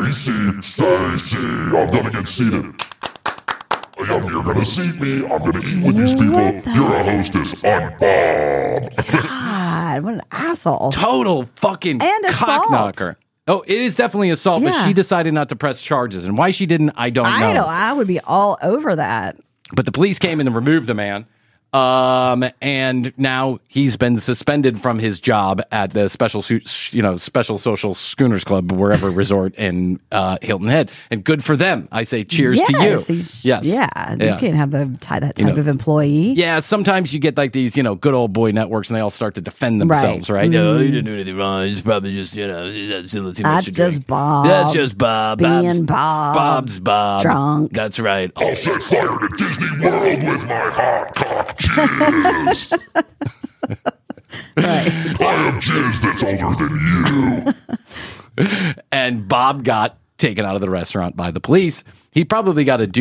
S8: gonna get seated. You're gonna seat me. I'm gonna eat with these people. You're a hostess. I'm Bob.
S5: God, what an asshole.
S4: Total fucking
S5: And assault.
S4: cockknocker. Oh, it is definitely assault, but she decided not to press charges. And why she didn't, I don't know.
S5: I would be all over that.
S4: But the police came in and removed the man. And now he's been suspended from his job at the Special Social Schooners Club, wherever resort in Hilton Head. And good for them. I say cheers to you. Yes.
S5: Yeah. You can't have that type of employee.
S4: Yeah. Sometimes you get like these, good old boy networks and they all start to defend themselves, right?
S5: Mm-hmm.
S4: He didn't do anything wrong. He's probably just,
S5: That's just Bob.
S4: That's just Bob.
S5: Being Bob.
S4: Bob's Bob.
S5: Drunk.
S4: That's right.
S8: I'll set fire to Disney World with my hot cock jizz.
S5: Right.
S8: I have jizz that's older than you.
S4: And Bob got taken out of the restaurant by the police. He probably got a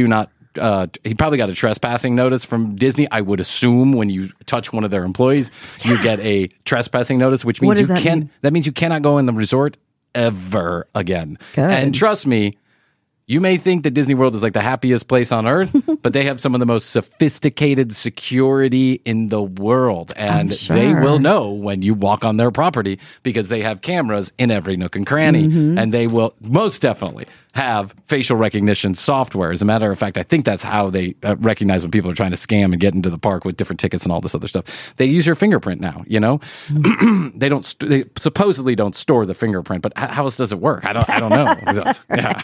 S4: trespassing notice from Disney. I would assume when you touch one of their employees, you get a trespassing notice, which means that means you cannot go in the resort ever again.
S5: Good.
S4: And trust me, you may think that Disney World is like the happiest place on earth, but they have some of the most sophisticated security in the world. And they will know when you walk on their property because they have cameras in every nook and cranny.
S5: Mm-hmm.
S4: And they will most definitely have facial recognition software. As a matter of fact, I think that's how they recognize when people are trying to scam and get into the park with different tickets and all this other stuff. They use your fingerprint now,
S5: Mm-hmm.
S4: They supposedly don't store the fingerprint, but how else does it work? I don't know. Yeah.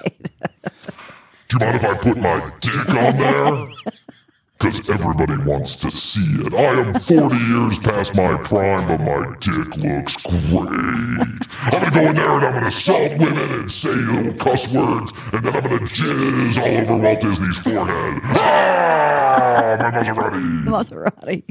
S8: Do you mind if I put my dick on there? Because everybody wants to see it. I am 40 years past my prime, but my dick looks great. I'm going to go in there and I'm going to assault women and say little cuss words, and then I'm going to jizz all over Walt Disney's forehead. Ah, my Maserati.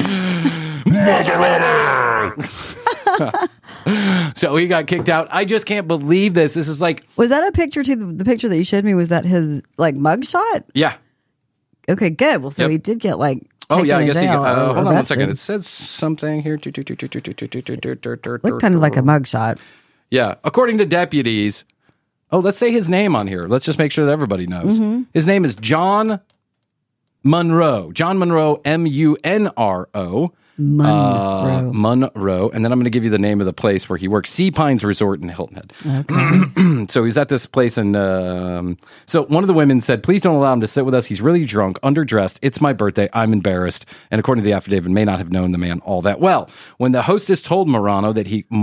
S8: Maserati!
S4: So he got kicked out. I just can't believe this. This is like...
S5: Was that a picture the picture that you showed me? Was that his like mugshot?
S4: Yeah.
S5: Okay, good. Well, so he did get like taken
S4: I
S5: to
S4: guess he
S5: jail or
S4: hold on one
S5: arrested.
S4: second. It says something here.
S5: Looked kind of like a mugshot.
S4: Yeah. According to deputies... Oh, let's say his name on here. Let's just make sure that everybody knows.
S5: Mm-hmm.
S4: His name is John Munro. John Munro, Munro. Munro. And then I'm going to give you the name of the place where he works. Sea Pines Resort in Hilton Head.
S5: Okay.
S4: So he's at this place and so one of the women said, please don't allow him to sit with us. He's really drunk, underdressed. It's my birthday. I'm embarrassed. And according to the affidavit, may not have known the man all that well. When the hostess told Morano that he...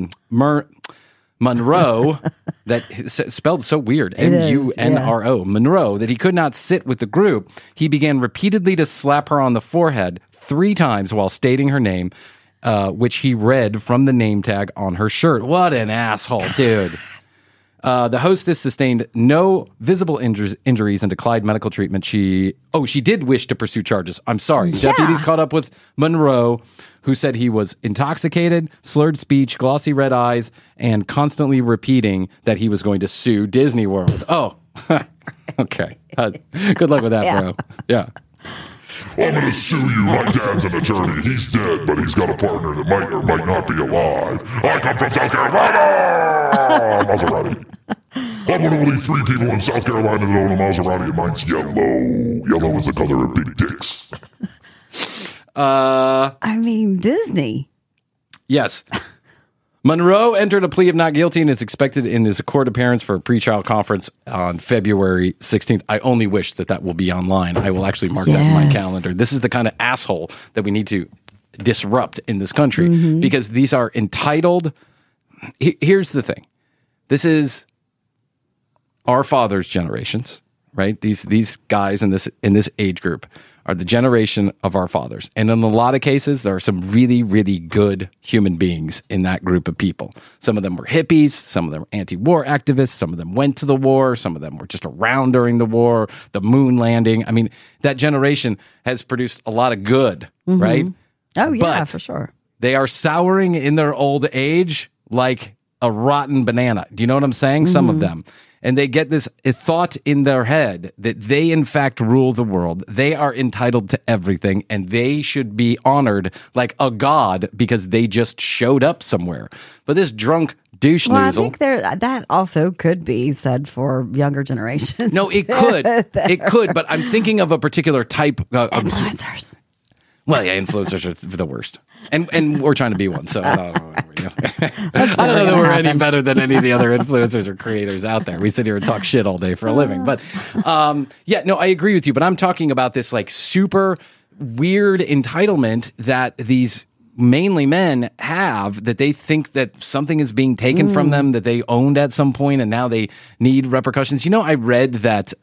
S4: Monroe, that spelled so weird, Munro, Monroe, that he could not sit with the group, he began repeatedly to slap her on the forehead 3 times while stating her name, which he read from the name tag on her shirt. What an asshole, dude. The hostess sustained no visible injuries and declined medical treatment. She did wish to pursue charges. I'm sorry.
S5: Yeah.
S4: Deputies caught up with Monroe, who said he was intoxicated, slurred speech, glossy red eyes, and constantly repeating that he was going to sue Disney World. Oh, okay. Good luck with that, bro. Yeah.
S8: I'm going to sue you. My dad's an attorney. He's dead, but he's got a partner that might or might not be alive. I come from South Carolina! Maserati. I'm one of only 3 people in South Carolina that own a Maserati, and mine's yellow. Yellow is the color of big dicks.
S5: I mean, Disney.
S4: Yes. Monroe entered a plea of not guilty and is expected in his court appearance for a pretrial conference on February 16th. I only wish that will be online. I will actually mark that in my calendar. This is the kind of asshole that we need to disrupt in this country because these are entitled. Here's the thing. This is our father's generations, right? These guys in this age group are the generation of our fathers. And in a lot of cases, there are some really, really good human beings in that group of people. Some of them were hippies. Some of them were anti-war activists. Some of them went to the war. Some of them were just around during the war, the moon landing. I mean, that generation has produced a lot of good, right?
S5: Oh, yeah,
S4: but
S5: for sure.
S4: they are souring in their old age like a rotten banana. Do you know what I'm saying? Some of them. And they get this thought in their head that they, in fact, rule the world. They are entitled to everything, and they should be honored like a god because they just showed up somewhere. But this drunk douche
S5: Well, I
S4: noozle...
S5: think that also could be said for younger generations.
S4: No, it could. It could, but I'm thinking of a particular type...
S5: Influencers.
S4: Well, yeah, influencers are the worst. And we're trying to be one, so I don't know. I don't know that we're any better than any of the other influencers or creators out there. We sit here and talk shit all day for a living. But I agree with you. But I'm talking about this like super weird entitlement that these mainly men have, that they think that something is being taken from them that they owned at some point and now they need repercussions. You know, I read that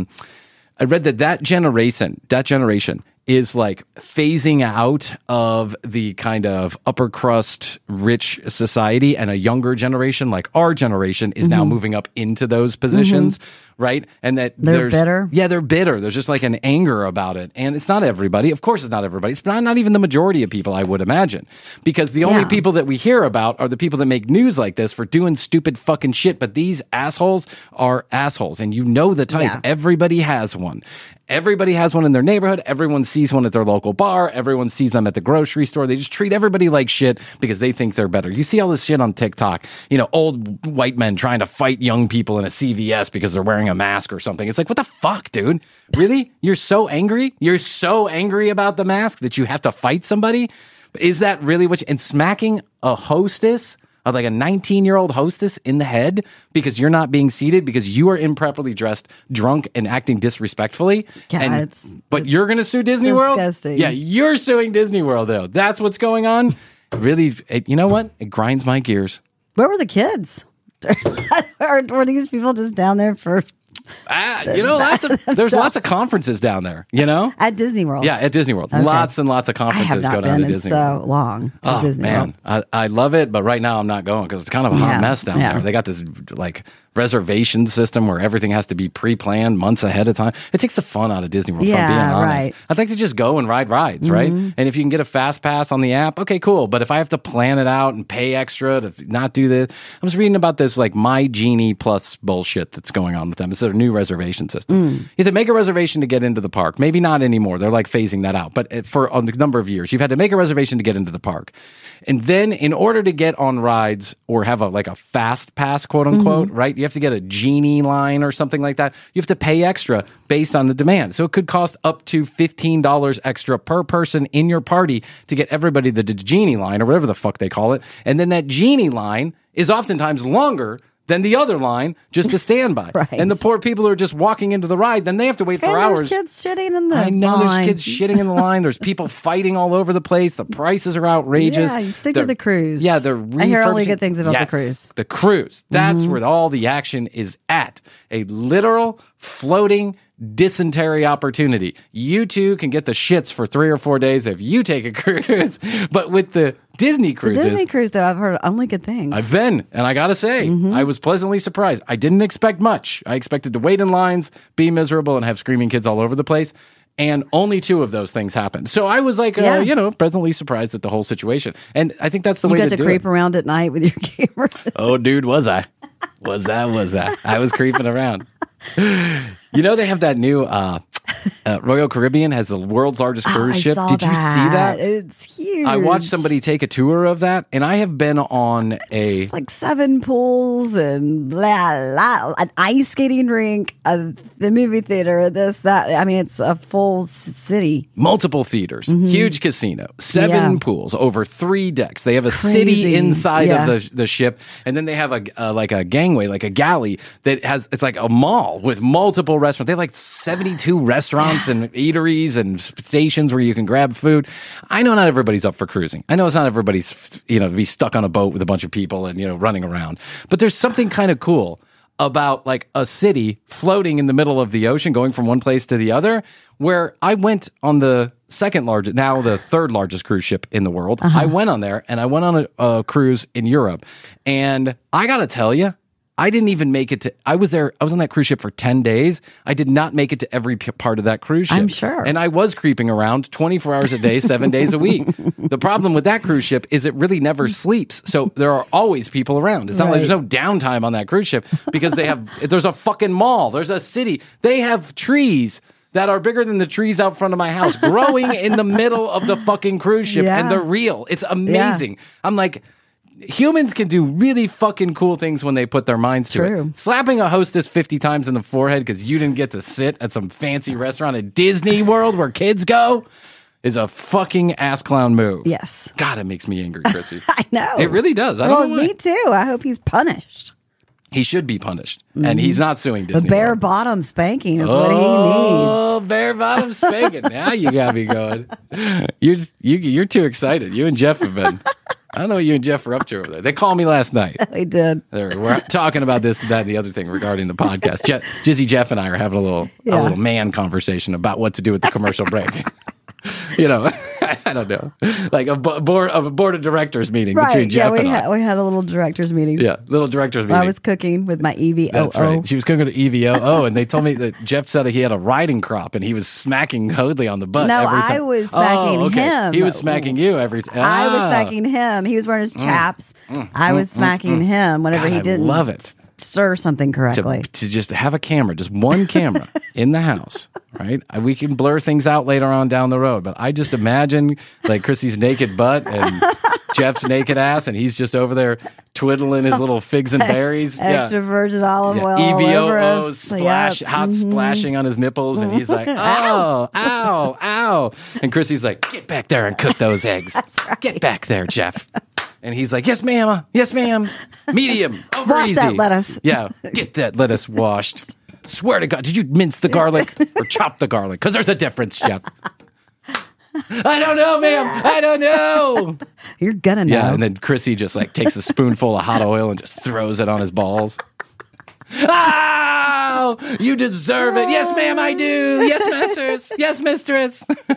S4: that generation is like phasing out of the kind of upper crust rich society, and a younger generation like our generation is now moving up into those positions, right? And that
S5: They're bitter.
S4: Yeah, they're bitter. There's just like an anger about it. And it's not everybody. Of course it's not everybody. It's not even the majority of people, I would imagine. Because the only people that we hear about are the people that make news like this for doing stupid fucking shit. But these assholes are assholes. And you know the type.
S5: Yeah.
S4: Everybody has one. Everybody has one in their neighborhood. Everyone sees one at their local bar. Everyone sees them at the grocery store. They just treat everybody like shit because they think they're better. You see all this shit on TikTok. You know, old white men trying to fight young people in a CVS because they're wearing a mask or something. It's like, what the fuck, dude? Really? You're so angry? You're so angry about the mask that you have to fight somebody? Is that really what and smacking a hostess, like a 19-year-old hostess in the head because you're not being seated because you are improperly dressed, drunk, and acting disrespectfully?
S5: Yeah,
S4: but you're going to sue Disney
S5: disgusting.
S4: World? Yeah, you're suing Disney World, though. That's what's going on? Really, you know what? It grinds my gears.
S5: Where were the kids? Or were these people just down there for...
S4: there's lots of conferences down there, you know?
S5: At Disney World.
S4: Yeah, at Disney World.
S5: Okay.
S4: Lots and lots of
S5: I
S4: conferences
S5: have not
S4: go down
S5: been
S4: to
S5: in
S4: Disney
S5: so
S4: World.
S5: long to Disney World.
S4: I love it, but right now I'm not going because it's kind of a hot mess down there. They got this like reservation system where everything has to be pre-planned months ahead of time. It takes the fun out of Disney World, if I'm being honest.
S5: Right.
S4: I'd like to just go and ride rides, right? And if you can get a fast pass on the app, okay, cool. But if I have to plan it out and pay extra to not do this, I was reading about this like My Genie Plus bullshit that's going on with them. It's a new reservation system. You have to make a reservation to get into the park. Maybe not anymore. They're like phasing that out. But for a number of years, you've had to make a reservation to get into the park. And then in order to get on rides or have a fast pass, quote unquote, right? You have to get a Genie line or something like that. You have to pay extra based on the demand. So it could cost up to $15 extra per person in your party to get everybody the Genie line or whatever the fuck they call it. And then that Genie line is oftentimes longer than the other line just to stand by.
S5: Right.
S4: And the poor people who are just walking into the ride, then they have to wait for hours.
S5: There's kids shitting in the
S4: I know
S5: line.
S4: there's kids shitting in the line. There's people fighting all over the place. The prices are outrageous.
S5: Yeah, you stick to the cruise.
S4: Yeah, they're
S5: I hear only
S4: refurbishing-
S5: good things about
S4: Yes,
S5: the cruise.
S4: The cruise. That's where all the action is at. A literal floating dysentery opportunity. You too can get the shits for 3 or 4 days if you take a cruise. But with the Disney
S5: The
S4: cruises,
S5: Disney cruise, though, I've heard only good things.
S4: I've been, and I gotta say, I was pleasantly surprised. I didn't expect much. I expected to wait in lines, be miserable, and have screaming kids all over the place. And only 2 of those things happened. So I was like, pleasantly surprised at the whole situation. And I think that's the way
S5: you
S4: to
S5: got to
S4: do
S5: creep
S4: it.
S5: around at night with your camera.
S4: Oh, dude, was I? Was that? I was creeping around. You know, they have that new, Royal Caribbean has the world's largest cruise ship.
S5: I saw
S4: Did you see that?
S5: It's huge.
S4: I watched somebody take a tour of that, and I have been on a...
S5: It's like 7 pools and an ice skating rink, the movie theater, this, that. I mean, it's a full city.
S4: Multiple theaters, huge casino, 7 pools, over 3 decks. They have a city inside of the ship, and then they have a gangway, like a galley that has, it's like a mall with multiple restaurants. They have like 72 restaurants and eateries and stations where you can grab food. I know not everybody's up for cruising. I know it's not everybody's, to be stuck on a boat with a bunch of people and, running around. But there's something kind of cool about like a city floating in the middle of the ocean, going from one place to the other, where I went on the second largest, now the third largest cruise ship in the world. I went on there, and I went on a cruise in Europe. And I got to tell you, I didn't even make it to, I was on that cruise ship for 10 days. I did not make it to every part of that cruise ship.
S5: I'm sure.
S4: And I was creeping around 24 hours a day, 7 days a week. The problem with that cruise ship is it really never sleeps. So there are always people around. It's not like there's no downtime on that cruise ship because there's a fucking mall. There's a city. They have trees that are bigger than the trees out front of my house growing in the middle of the fucking cruise ship. And they're real. It's amazing. I'm like, humans can do really fucking cool things when they put their minds to it. Slapping a hostess 50 times in the forehead because you didn't get to sit at some fancy restaurant at Disney World where kids go is a fucking ass clown move.
S5: Yes.
S4: God, it makes me angry, Chrissy.
S5: I know.
S4: It really does. I don't know why.
S5: Me too. I hope he's punished.
S4: He should be punished. And he's not suing Disney
S5: The bare
S4: World.
S5: bottom spanking is what he needs.
S4: Oh, bare bottom spanking. Now you got me going. You're too excited. You and Jeff have been... I don't know what you and Jeff are up to over there. They called me last night.
S5: They did.
S4: We're talking about this, that, and the other thing regarding the podcast. Jizzy Jeff and I are having a little man conversation about what to do with the commercial break. I don't know, like a board of directors meeting between Jeff and I.
S5: We had a little directors meeting.
S4: Yeah, little directors meeting.
S5: I was cooking with my EVOO.
S4: That's right. She was cooking with EVOO, and they told me that Jeff said that he had a riding crop, and he was smacking Hoadley on the butt.
S5: No,
S4: every time.
S5: I was smacking him.
S4: He was smacking you every time.
S5: I was smacking him. He was wearing his chaps. I was smacking him whenever he didn't.
S4: Love it.
S5: Stir something correctly.
S4: To just have a camera, just one camera in the house, right? We can blur things out later on down the road, but I just imagine like Chrissy's naked butt and Jeff's naked ass, and he's just over there twiddling his little figs and berries.
S5: Extra virgin olive oil.
S4: EVOO splashing on his nipples, and he's like, oh, ow, ow. And Chrissy's like, get back there and cook those eggs.
S5: That's right.
S4: Get back there, Jeff. And he's like, yes, ma'am. Yes, ma'am. Medium. Over
S5: Wash
S4: easy.
S5: that lettuce.
S4: Yeah. Get that lettuce washed. Swear to God. Did you mince the garlic or chop the garlic? Because there's a difference, Jeff. I don't know, ma'am. I don't know.
S5: You're gonna know.
S4: Yeah. And then Chrissy just like takes a spoonful of hot oil and just throws it on his balls. Oh, you deserve it. Yes, ma'am, I do. Yes, masters. Yes, mistress.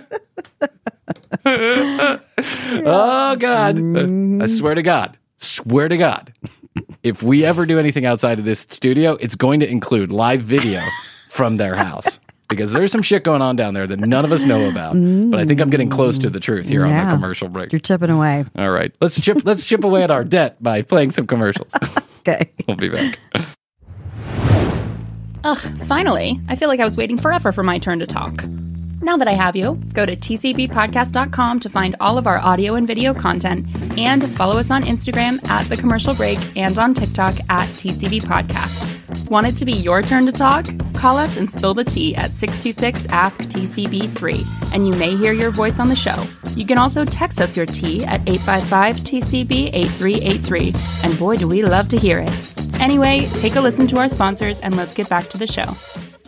S4: Oh, God. I swear to God. If we ever do anything outside of this studio, it's going to include live video from their house. Because there's some shit going on down there that none of us know about. But I think I'm getting close to the truth here on the commercial break.
S5: You're chipping away.
S4: All right. Let's chip away at our debt by playing some commercials.
S5: Okay.
S4: We'll be back.
S7: Ugh, finally. I feel like I was waiting forever for my turn to talk. Now that I have you, go to tcbpodcast.com to find all of our audio and video content, and follow us on Instagram at The Commercial Break and on TikTok at TCB Podcast. Want it to be your turn to talk? Call us and spill the tea at 626-ASK-TCB3, and you may hear your voice on the show. You can also text us your tea at 855-TCB-8383, and boy, do we love to hear it. Anyway, take a listen to our sponsors, and let's get back to the show.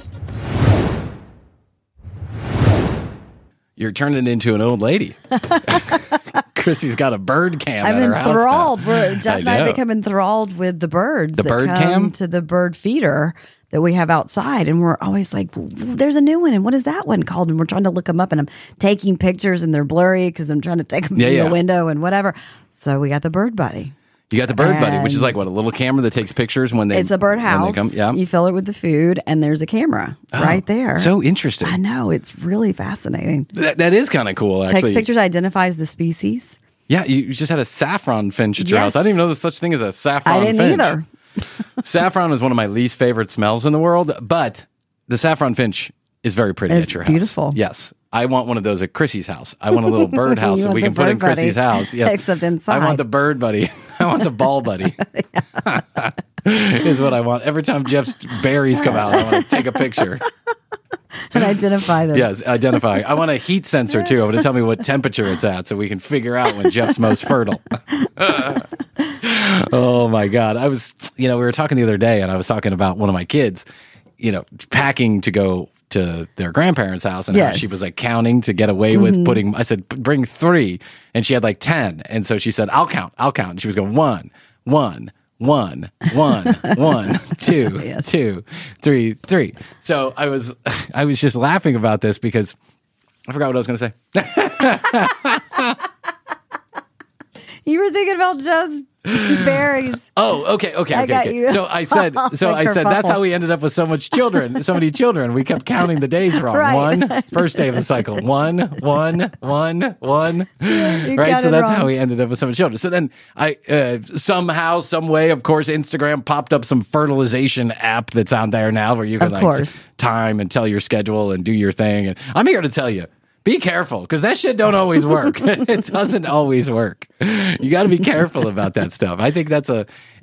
S4: You're turning into an old lady. Chrissy's got a bird cam
S5: I'm
S4: at her house.
S5: enthralled. Jeff and I have become enthralled with the birds.
S4: The bird cam?
S5: To the bird feeder that we have outside. And we're always like, there's a new one. And what is that one called? And we're trying to look them up. And I'm taking pictures and they're blurry because I'm trying to take them from the window and whatever. So we got the Bird Buddy.
S4: You got the Bird Buddy, which is like, what, a little camera that takes pictures when they...
S5: It's a bird house.
S4: Yeah.
S5: You fill it with the food, and there's a camera right there.
S4: So interesting.
S5: I know. It's really fascinating.
S4: That is kind of cool, actually.
S5: Takes pictures, identifies the species.
S4: Yeah, you just had a saffron finch at your house. I didn't even know there's such thing as a saffron finch.
S5: I didn't either.
S4: Saffron is one of my least favorite smells in the world, but the saffron finch is very pretty
S5: It's
S4: at your house.
S5: beautiful.
S4: Yes. I want one of those at Chrissy's house. I want a little bird house
S5: You
S4: that
S5: want
S4: we
S5: the
S4: can put in
S5: bird buddy,
S4: Chrissy's house. Yes.
S5: except inside.
S4: I want the bird buddy. I want the ball buddy. Is what I want. Every time Jeff's berries come out, I want to take a picture.
S5: And identify them.
S4: Yes, identify. I want a heat sensor too. I want to tell me what temperature it's at so we can figure out when Jeff's most fertile. Oh my God. We were talking the other day and I was talking about one of my kids, packing to go to their grandparents' house and how she was like counting to get away with putting, I said, bring 3. And she had like 10. And so she said, I'll count. And she was going 1, 1, 1, 1, 1, 2,
S5: Yes.
S4: 2, 3, 3. So I was just laughing about this because I forgot what I was going to say.
S5: You were thinking about just berries.
S4: Oh, okay.
S5: I got you.
S4: So I said, that's how we ended up with so many children. We kept counting the days wrong.
S5: Right.
S4: First day of the cycle. 1, 1, 1, 1.
S5: You
S4: Right.
S5: got
S4: So
S5: it
S4: that's
S5: wrong.
S4: how we ended up with so many children. So then I somehow, some way, of course, Instagram popped up some fertilization app that's out there now where you can
S5: Of course.
S4: time and tell your schedule and do your thing. And I'm here to tell you. Be careful, because that shit don't always work. It doesn't always work. You got to be careful about that stuff. I think that's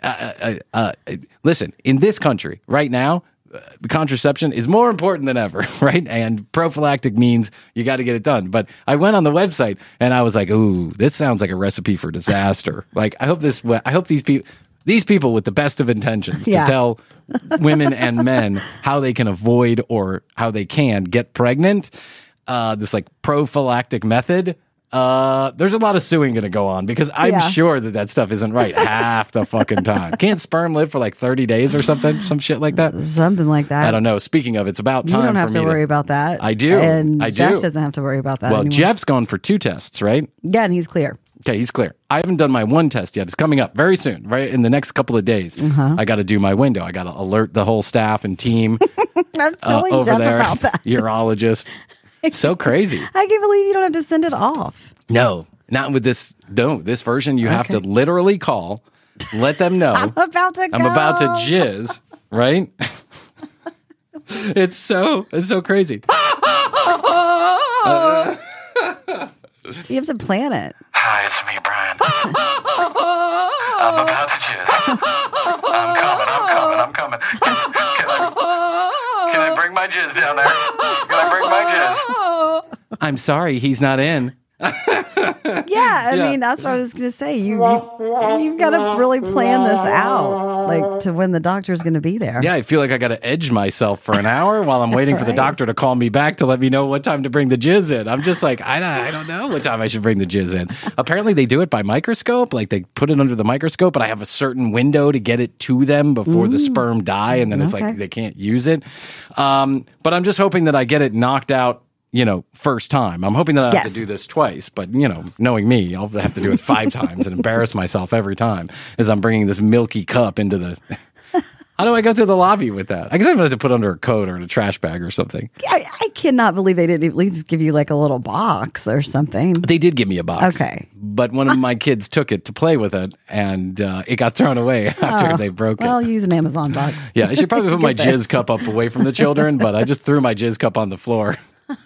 S4: listen, in this country right now, contraception is more important than ever, right? And prophylactic means you got to get it done. But I went on the website and I was like, ooh, this sounds like a recipe for disaster. Like, I hope these people with the best of intentions to tell women and men how they can avoid or how they can get pregnant. This like prophylactic method. There's a lot of suing going to go on because I'm sure that stuff isn't right half the fucking time. Can't sperm live for like 30 days or something? Some shit like that?
S5: Something like that.
S4: I don't know. Speaking of, it's about time
S5: You don't have
S4: for
S5: to
S4: me
S5: worry about that.
S4: I do.
S5: And
S4: I
S5: Jeff
S4: do.
S5: doesn't have to worry about that
S4: Well,
S5: anymore.
S4: Jeff's gone for 2 tests, right?
S5: Yeah, and he's clear.
S4: Okay, he's clear. I haven't done my 1 test yet. It's coming up very soon, right? In the next couple of days. I got to do my window. I got to alert the whole staff and team
S5: I'm telling
S4: over
S5: Jeff
S4: there.
S5: about that.
S4: Urologist. So crazy.
S5: I can't believe you don't have to send it off.
S4: No, not with this. No, this version you have to literally call, let them know
S5: I'm about to go.
S4: I'm about to jizz, right? It's so crazy.
S5: You have to plan it.
S9: Hi, it's me, Brian. I'm about to jizz. I'm coming. Can I bring my jizz down there? Can I bring my jizz?
S4: I'm sorry, he's not in.
S5: Yeah, I mean, that's what I was going to say. You've got to really plan this out, like to when the doctor's going to be there.
S4: Yeah, I feel like I got to edge myself for an hour while I'm waiting for the doctor to call me back to let me know what time to bring the jizz in. I'm just like, I don't know what time I should bring the jizz in. Apparently, they do it by microscope. Like they put it under the microscope, but I have a certain window to get it to them before the sperm die, and then it's like they can't use it. But I'm just hoping that I get it knocked out. First time. I'm hoping that I have to do this twice, but knowing me, I'll have to do it 5 times and embarrass myself every time as I'm bringing this milky cup into the. How do I go through the lobby with that? I guess I'm going to have to put under a coat or in a trash bag or something.
S5: I cannot believe they didn't at least give you like a little box or something.
S4: They did give me a box.
S5: Okay.
S4: But one of my kids took it to play with it, and it got thrown away after they broke it.
S5: Well, use an Amazon box.
S4: Yeah, I should probably put my
S5: Get this.
S4: jizz cup up away from the children, but I just threw my jizz cup on the floor.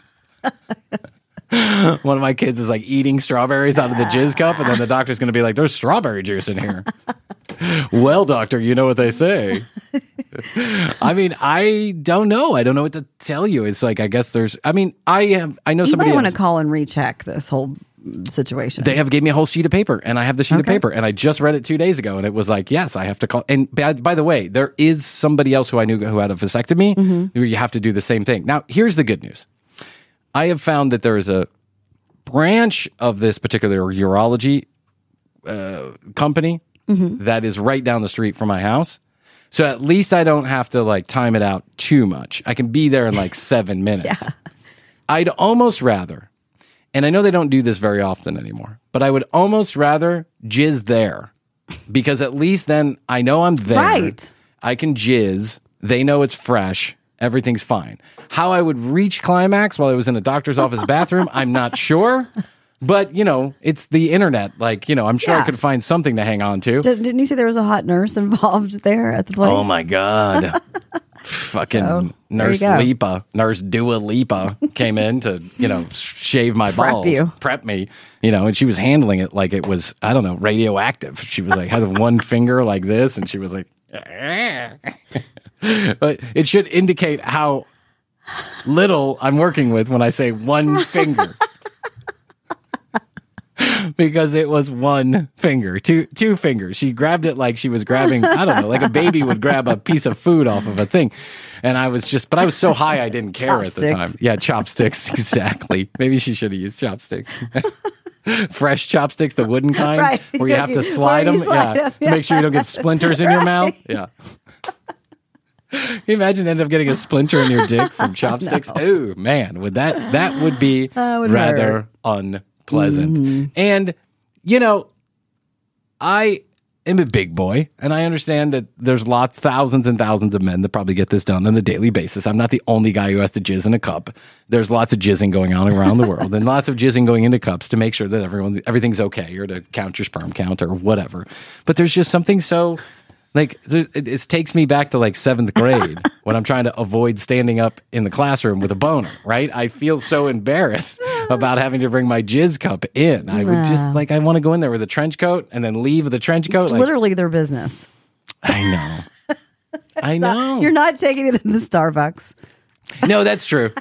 S4: One of my kids is like eating strawberries out of the jizz cup, and then the doctor's going to be like, there's strawberry juice in here. Well, doctor, you know what they say. I mean, I don't know. I don't know what to tell you. It's like, I guess I know
S5: You
S4: somebody
S5: might want to
S4: else.
S5: call and recheck this whole situation.
S4: They gave me a whole sheet of paper, and I have the sheet of paper, and I just read it 2 days ago, and it was like, yes, I have to call. And by the way, there is somebody else who I knew who had a vasectomy where you have to do the same thing. Now, here's the good news. I have found that there is a branch of this particular urology company that is right down the street from my house. So at least I don't have to like time it out too much. I can be there in like 7 minutes.
S5: Yeah.
S4: I'd almost rather, and I know they don't do this very often anymore, but I would almost rather jizz there because at least then I know I'm there.
S5: Right.
S4: I can jizz. They know it's fresh. Everything's fine. How I would reach climax while I was in a doctor's office bathroom, I'm not sure. But, it's the internet. Like, I'm sure I could find something to hang on to.
S5: Didn't you say there was a hot nurse involved there at the place?
S4: Oh, my God. Fucking
S5: So,
S4: Nurse
S5: there you
S4: Nurse Dua Lipa came in to, shave my balls, prep me, and she was handling it like it was, I don't know, radioactive. She was like, had one finger like this, and she was like, but it should indicate how little I'm working with when I say one finger. Because it was one finger, two fingers. She grabbed it like she was grabbing, I don't know, like a baby would grab a piece of food off of a thing. And I was so high I didn't care at the time. Yeah, chopsticks, exactly. Maybe she should have used chopsticks. Fresh chopsticks, the wooden kind,
S5: right.
S4: Where you have to slide them, to make sure you don't get splinters in your mouth. Yeah. Can you imagine end up getting a splinter in your dick from chopsticks?
S5: No.
S4: Oh, man, that would be rather unpleasant.
S5: Mm-hmm.
S4: And, I am a big boy, and I understand that there's thousands and thousands of men that probably get this done on a daily basis. I'm not the only guy who has to jizz in a cup. There's lots of jizzing going on around the world, and lots of jizzing going into cups to make sure that everything's okay, or to count your sperm count or whatever. But there's just something so... it takes me back to 7th grade when I'm trying to avoid standing up in the classroom with a boner, right? I feel so embarrassed about having to bring my jizz cup in. I would just I want to go in there with a trench coat and then leave with a trench coat.
S5: It's literally their business.
S4: I know.
S5: You're not taking it in the Starbucks.
S4: No, that's true.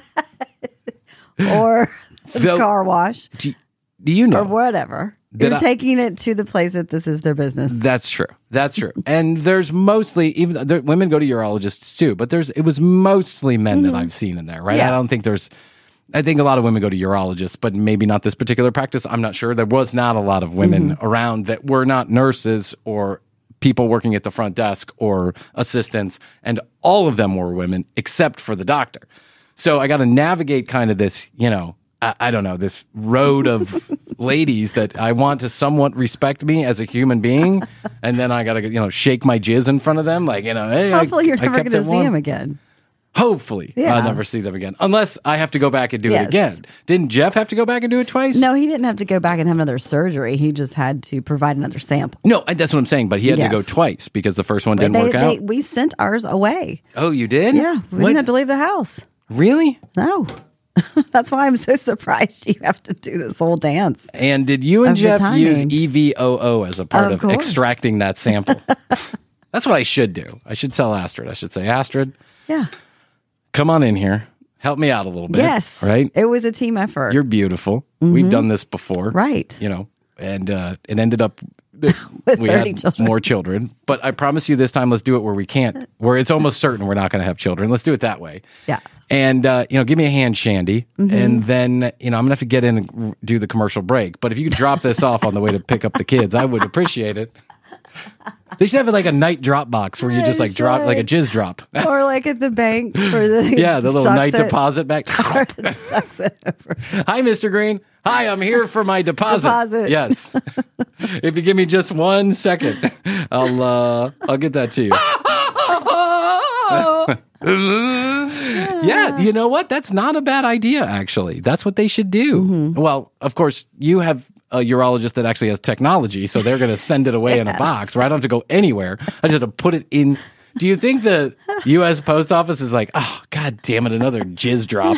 S5: Or the car wash.
S4: Do you know?
S5: Or whatever. You're taking it to the place that this is their business.
S4: That's true. And there's mostly, women go to urologists too, but it was mostly men that I've seen in there, right?
S5: Yeah.
S4: I think a lot of women go to urologists, but maybe not this particular practice. I'm not sure. There was not a lot of women around that were not nurses or people working at the front desk or assistants, and all of them were women except for the doctor. So I got to navigate kind of this, I don't know, this road of ladies that I want to somewhat respect me as a human being, and then I gotta, shake my jizz in front of them, hey.
S5: Hopefully, you're never going to see him again.
S4: Hopefully, I'll never see them again, unless I have to go back and do it again. Didn't Jeff have to go back and do it twice?
S5: No, he didn't have to go back and have another surgery. He just had to provide another sample.
S4: No, that's what I'm saying. But he had to go twice because the first one didn't work out.
S5: We sent ours away.
S4: Oh, you did?
S5: Yeah, we didn't have to leave the house.
S4: Really?
S5: No. That's why I'm so surprised you have to do this whole dance.
S4: And did you and Jeff use EVOO as a part of extracting that sample? That's what I should do. I should tell Astrid. I should say, Astrid, come on in here. Help me out a little bit.
S5: Yes.
S4: Right?
S5: It was a team effort.
S4: You're beautiful. We've done this before.
S5: Right.
S4: And it ended up...
S5: we had children.
S4: More children. But I promise you this time, let's do it where it's almost certain we're not going to have children. Let's do it that way.
S5: Yeah.
S4: And, give me a hand, Shandy. And then, I'm going to have to get in and do the commercial break. But if you could drop this off on the way to pick up the kids, I would appreciate it. They should have a night drop box where you just drop a jizz drop.
S5: Or at the bank for the
S4: the little night deposit back.
S5: Sucks it over.
S4: Hi, Mr. Green. Hi, I'm here for my deposit. Yes. If you give me just 1 second, I'll get that to you. Yeah, you know what? That's not a bad idea, actually. That's what they should do. Well, of course, you have a urologist that actually has technology, so they're going to send it away in a box where I don't have to go anywhere. I just have to put it in. Do you think the U.S. Post Office is like, oh, God damn it, another jizz drop?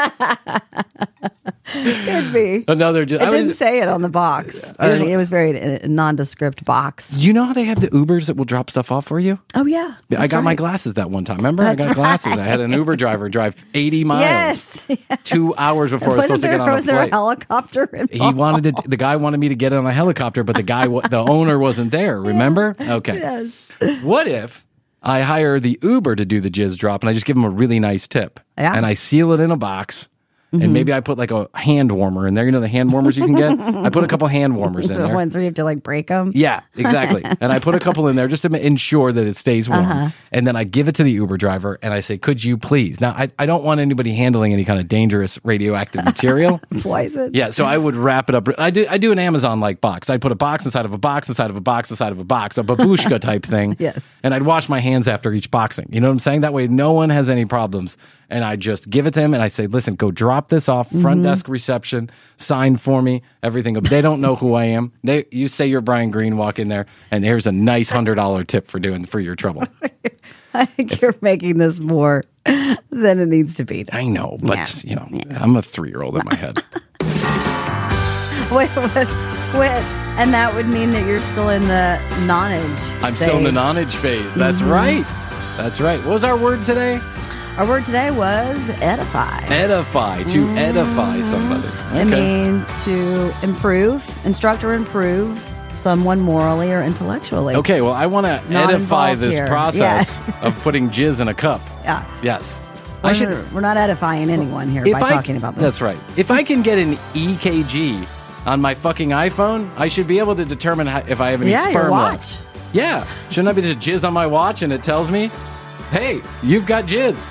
S5: Could be.
S4: Another
S5: It didn't say it on the box. It was very nondescript box.
S4: You know how they have the Ubers that will drop stuff off for you?
S5: Oh, yeah.
S4: I got my glasses that one time. Remember? I got glasses. I had an Uber driver drive 80 miles.
S5: Yes.
S4: 2 hours before I was supposed to get on a flight.
S5: Was there a helicopter involved?
S4: The guy wanted me to get on a helicopter, but the owner wasn't there. Remember? Okay.
S5: Yes.
S4: What if I hire the Uber to do the jizz drop and I just give them a really nice tip?
S5: Yeah.
S4: And I seal it in a box. And maybe I put a hand warmer in there. You know the hand warmers you can get? I put a couple hand warmers in there.
S5: The ones where you have to break them?
S4: Yeah, exactly. And I put a couple in there just to ensure that it stays warm. And then I give it to the Uber driver and I say, could you please? Now, I don't want anybody handling any kind of dangerous radioactive material.
S5: Poison.
S4: Yeah, so I would wrap it up. I do an Amazon-like box. I'd put a box inside of a box inside of a box inside of a box, a babushka type thing.
S5: Yes.
S4: And I'd wash my hands after each boxing. You know what I'm saying? That way no one has any problems. and I just give it to him and I say, listen, go drop this off front desk reception, sign for me, everything. They don't know who I am. You say you're Brian Green, walk in there, and here's a nice $100 tip for your trouble.
S5: I think you're making this more than it needs to be.
S4: I know, but I'm a 3-year-old in my head.
S5: Wait. And that would mean that you're still in the nonage
S4: I'm
S5: stage.
S4: still in the nonage phase. That's right. That's right. What was our word today?
S5: Our word today was edify.
S4: Edify, to edify somebody. Okay.
S5: It means to instruct or improve someone morally or intellectually.
S4: Okay, well, I want to edify this process of putting jizz in a cup.
S5: Yeah.
S4: Yes.
S5: We're not edifying anyone here by talking about this.
S4: That's right. If I can get an EKG on my fucking iPhone, I should be able to determine if I have any sperm
S5: your watch.
S4: left. Yeah. Shouldn't I be just jizz on my watch and it tells me, hey, you've got jizz.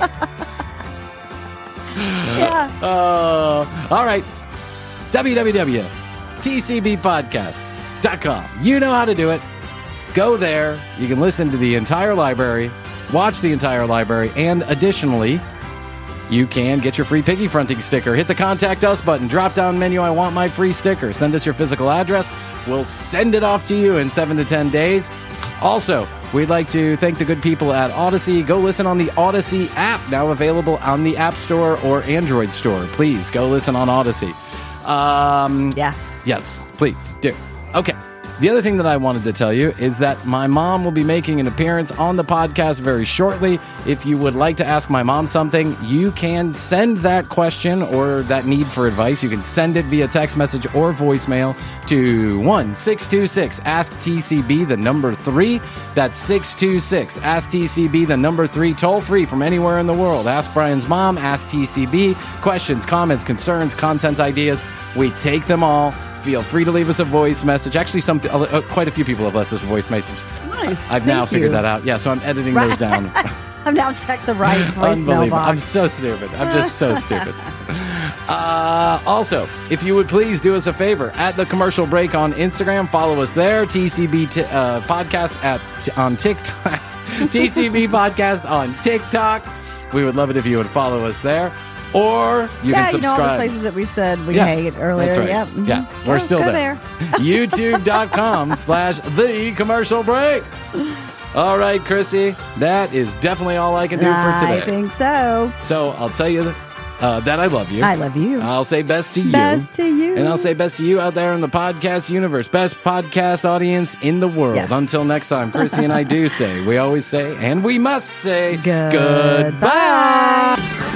S5: Yeah.
S4: All right. www.tcbpodcast.com. You know how to do it. Go there. You can listen to the entire library, watch the entire library, and additionally, you can get your free Piggy Fronting sticker. Hit the Contact Us button. Drop down menu. I want my free sticker. Send us your physical address. We'll send it off to you in 7 to 10 days. Also, we'd like to thank the good people at Odyssey. Go listen on the Odyssey app, now available on the App Store or Android Store. Please go listen on Odyssey.
S5: Yes.
S4: Yes, please do. Okay. The other thing that I wanted to tell you is that my mom will be making an appearance on the podcast very shortly. If you would like to ask my mom something, you can send that question or that need for advice. You can send it via text message or voicemail to 1-626-ASK-TCB, the number 3. That's 626-ASK-TCB, the number 3, toll free from anywhere in the world. Ask Brian's mom, Ask TCB. Questions, comments, concerns, content ideas. We take them all. Feel free to leave us a voice message. Actually, quite a few people have left us a voice message.
S5: Nice.
S4: I've now figured that out. Yeah, so I'm editing those down.
S5: I've now checked the right voicemail
S4: Unbelievable.
S5: box.
S4: I'm so stupid. I'm just so stupid. Also, if you would please do us a favor, at The Commercial Break on Instagram, follow us there. TCB Podcast on TikTok. TCB Podcast on TikTok. We would love it if you would follow us there. Or you can subscribe.
S5: All those places that we said we hate earlier.
S4: That's right.
S5: Yep.
S4: Yeah, we're still there. YouTube.com/The Commercial Break. All right, Chrissy, that is definitely all I can do for today.
S5: I think so.
S4: So I'll tell you that I love you.
S5: I love you.
S4: I'll say best to you.
S5: Best to you.
S4: And I'll say best to you out there in the podcast universe. Best podcast audience in the world.
S5: Yes.
S4: Until next time, Chrissy and I do say, we always say, and we must say,
S5: Goodbye.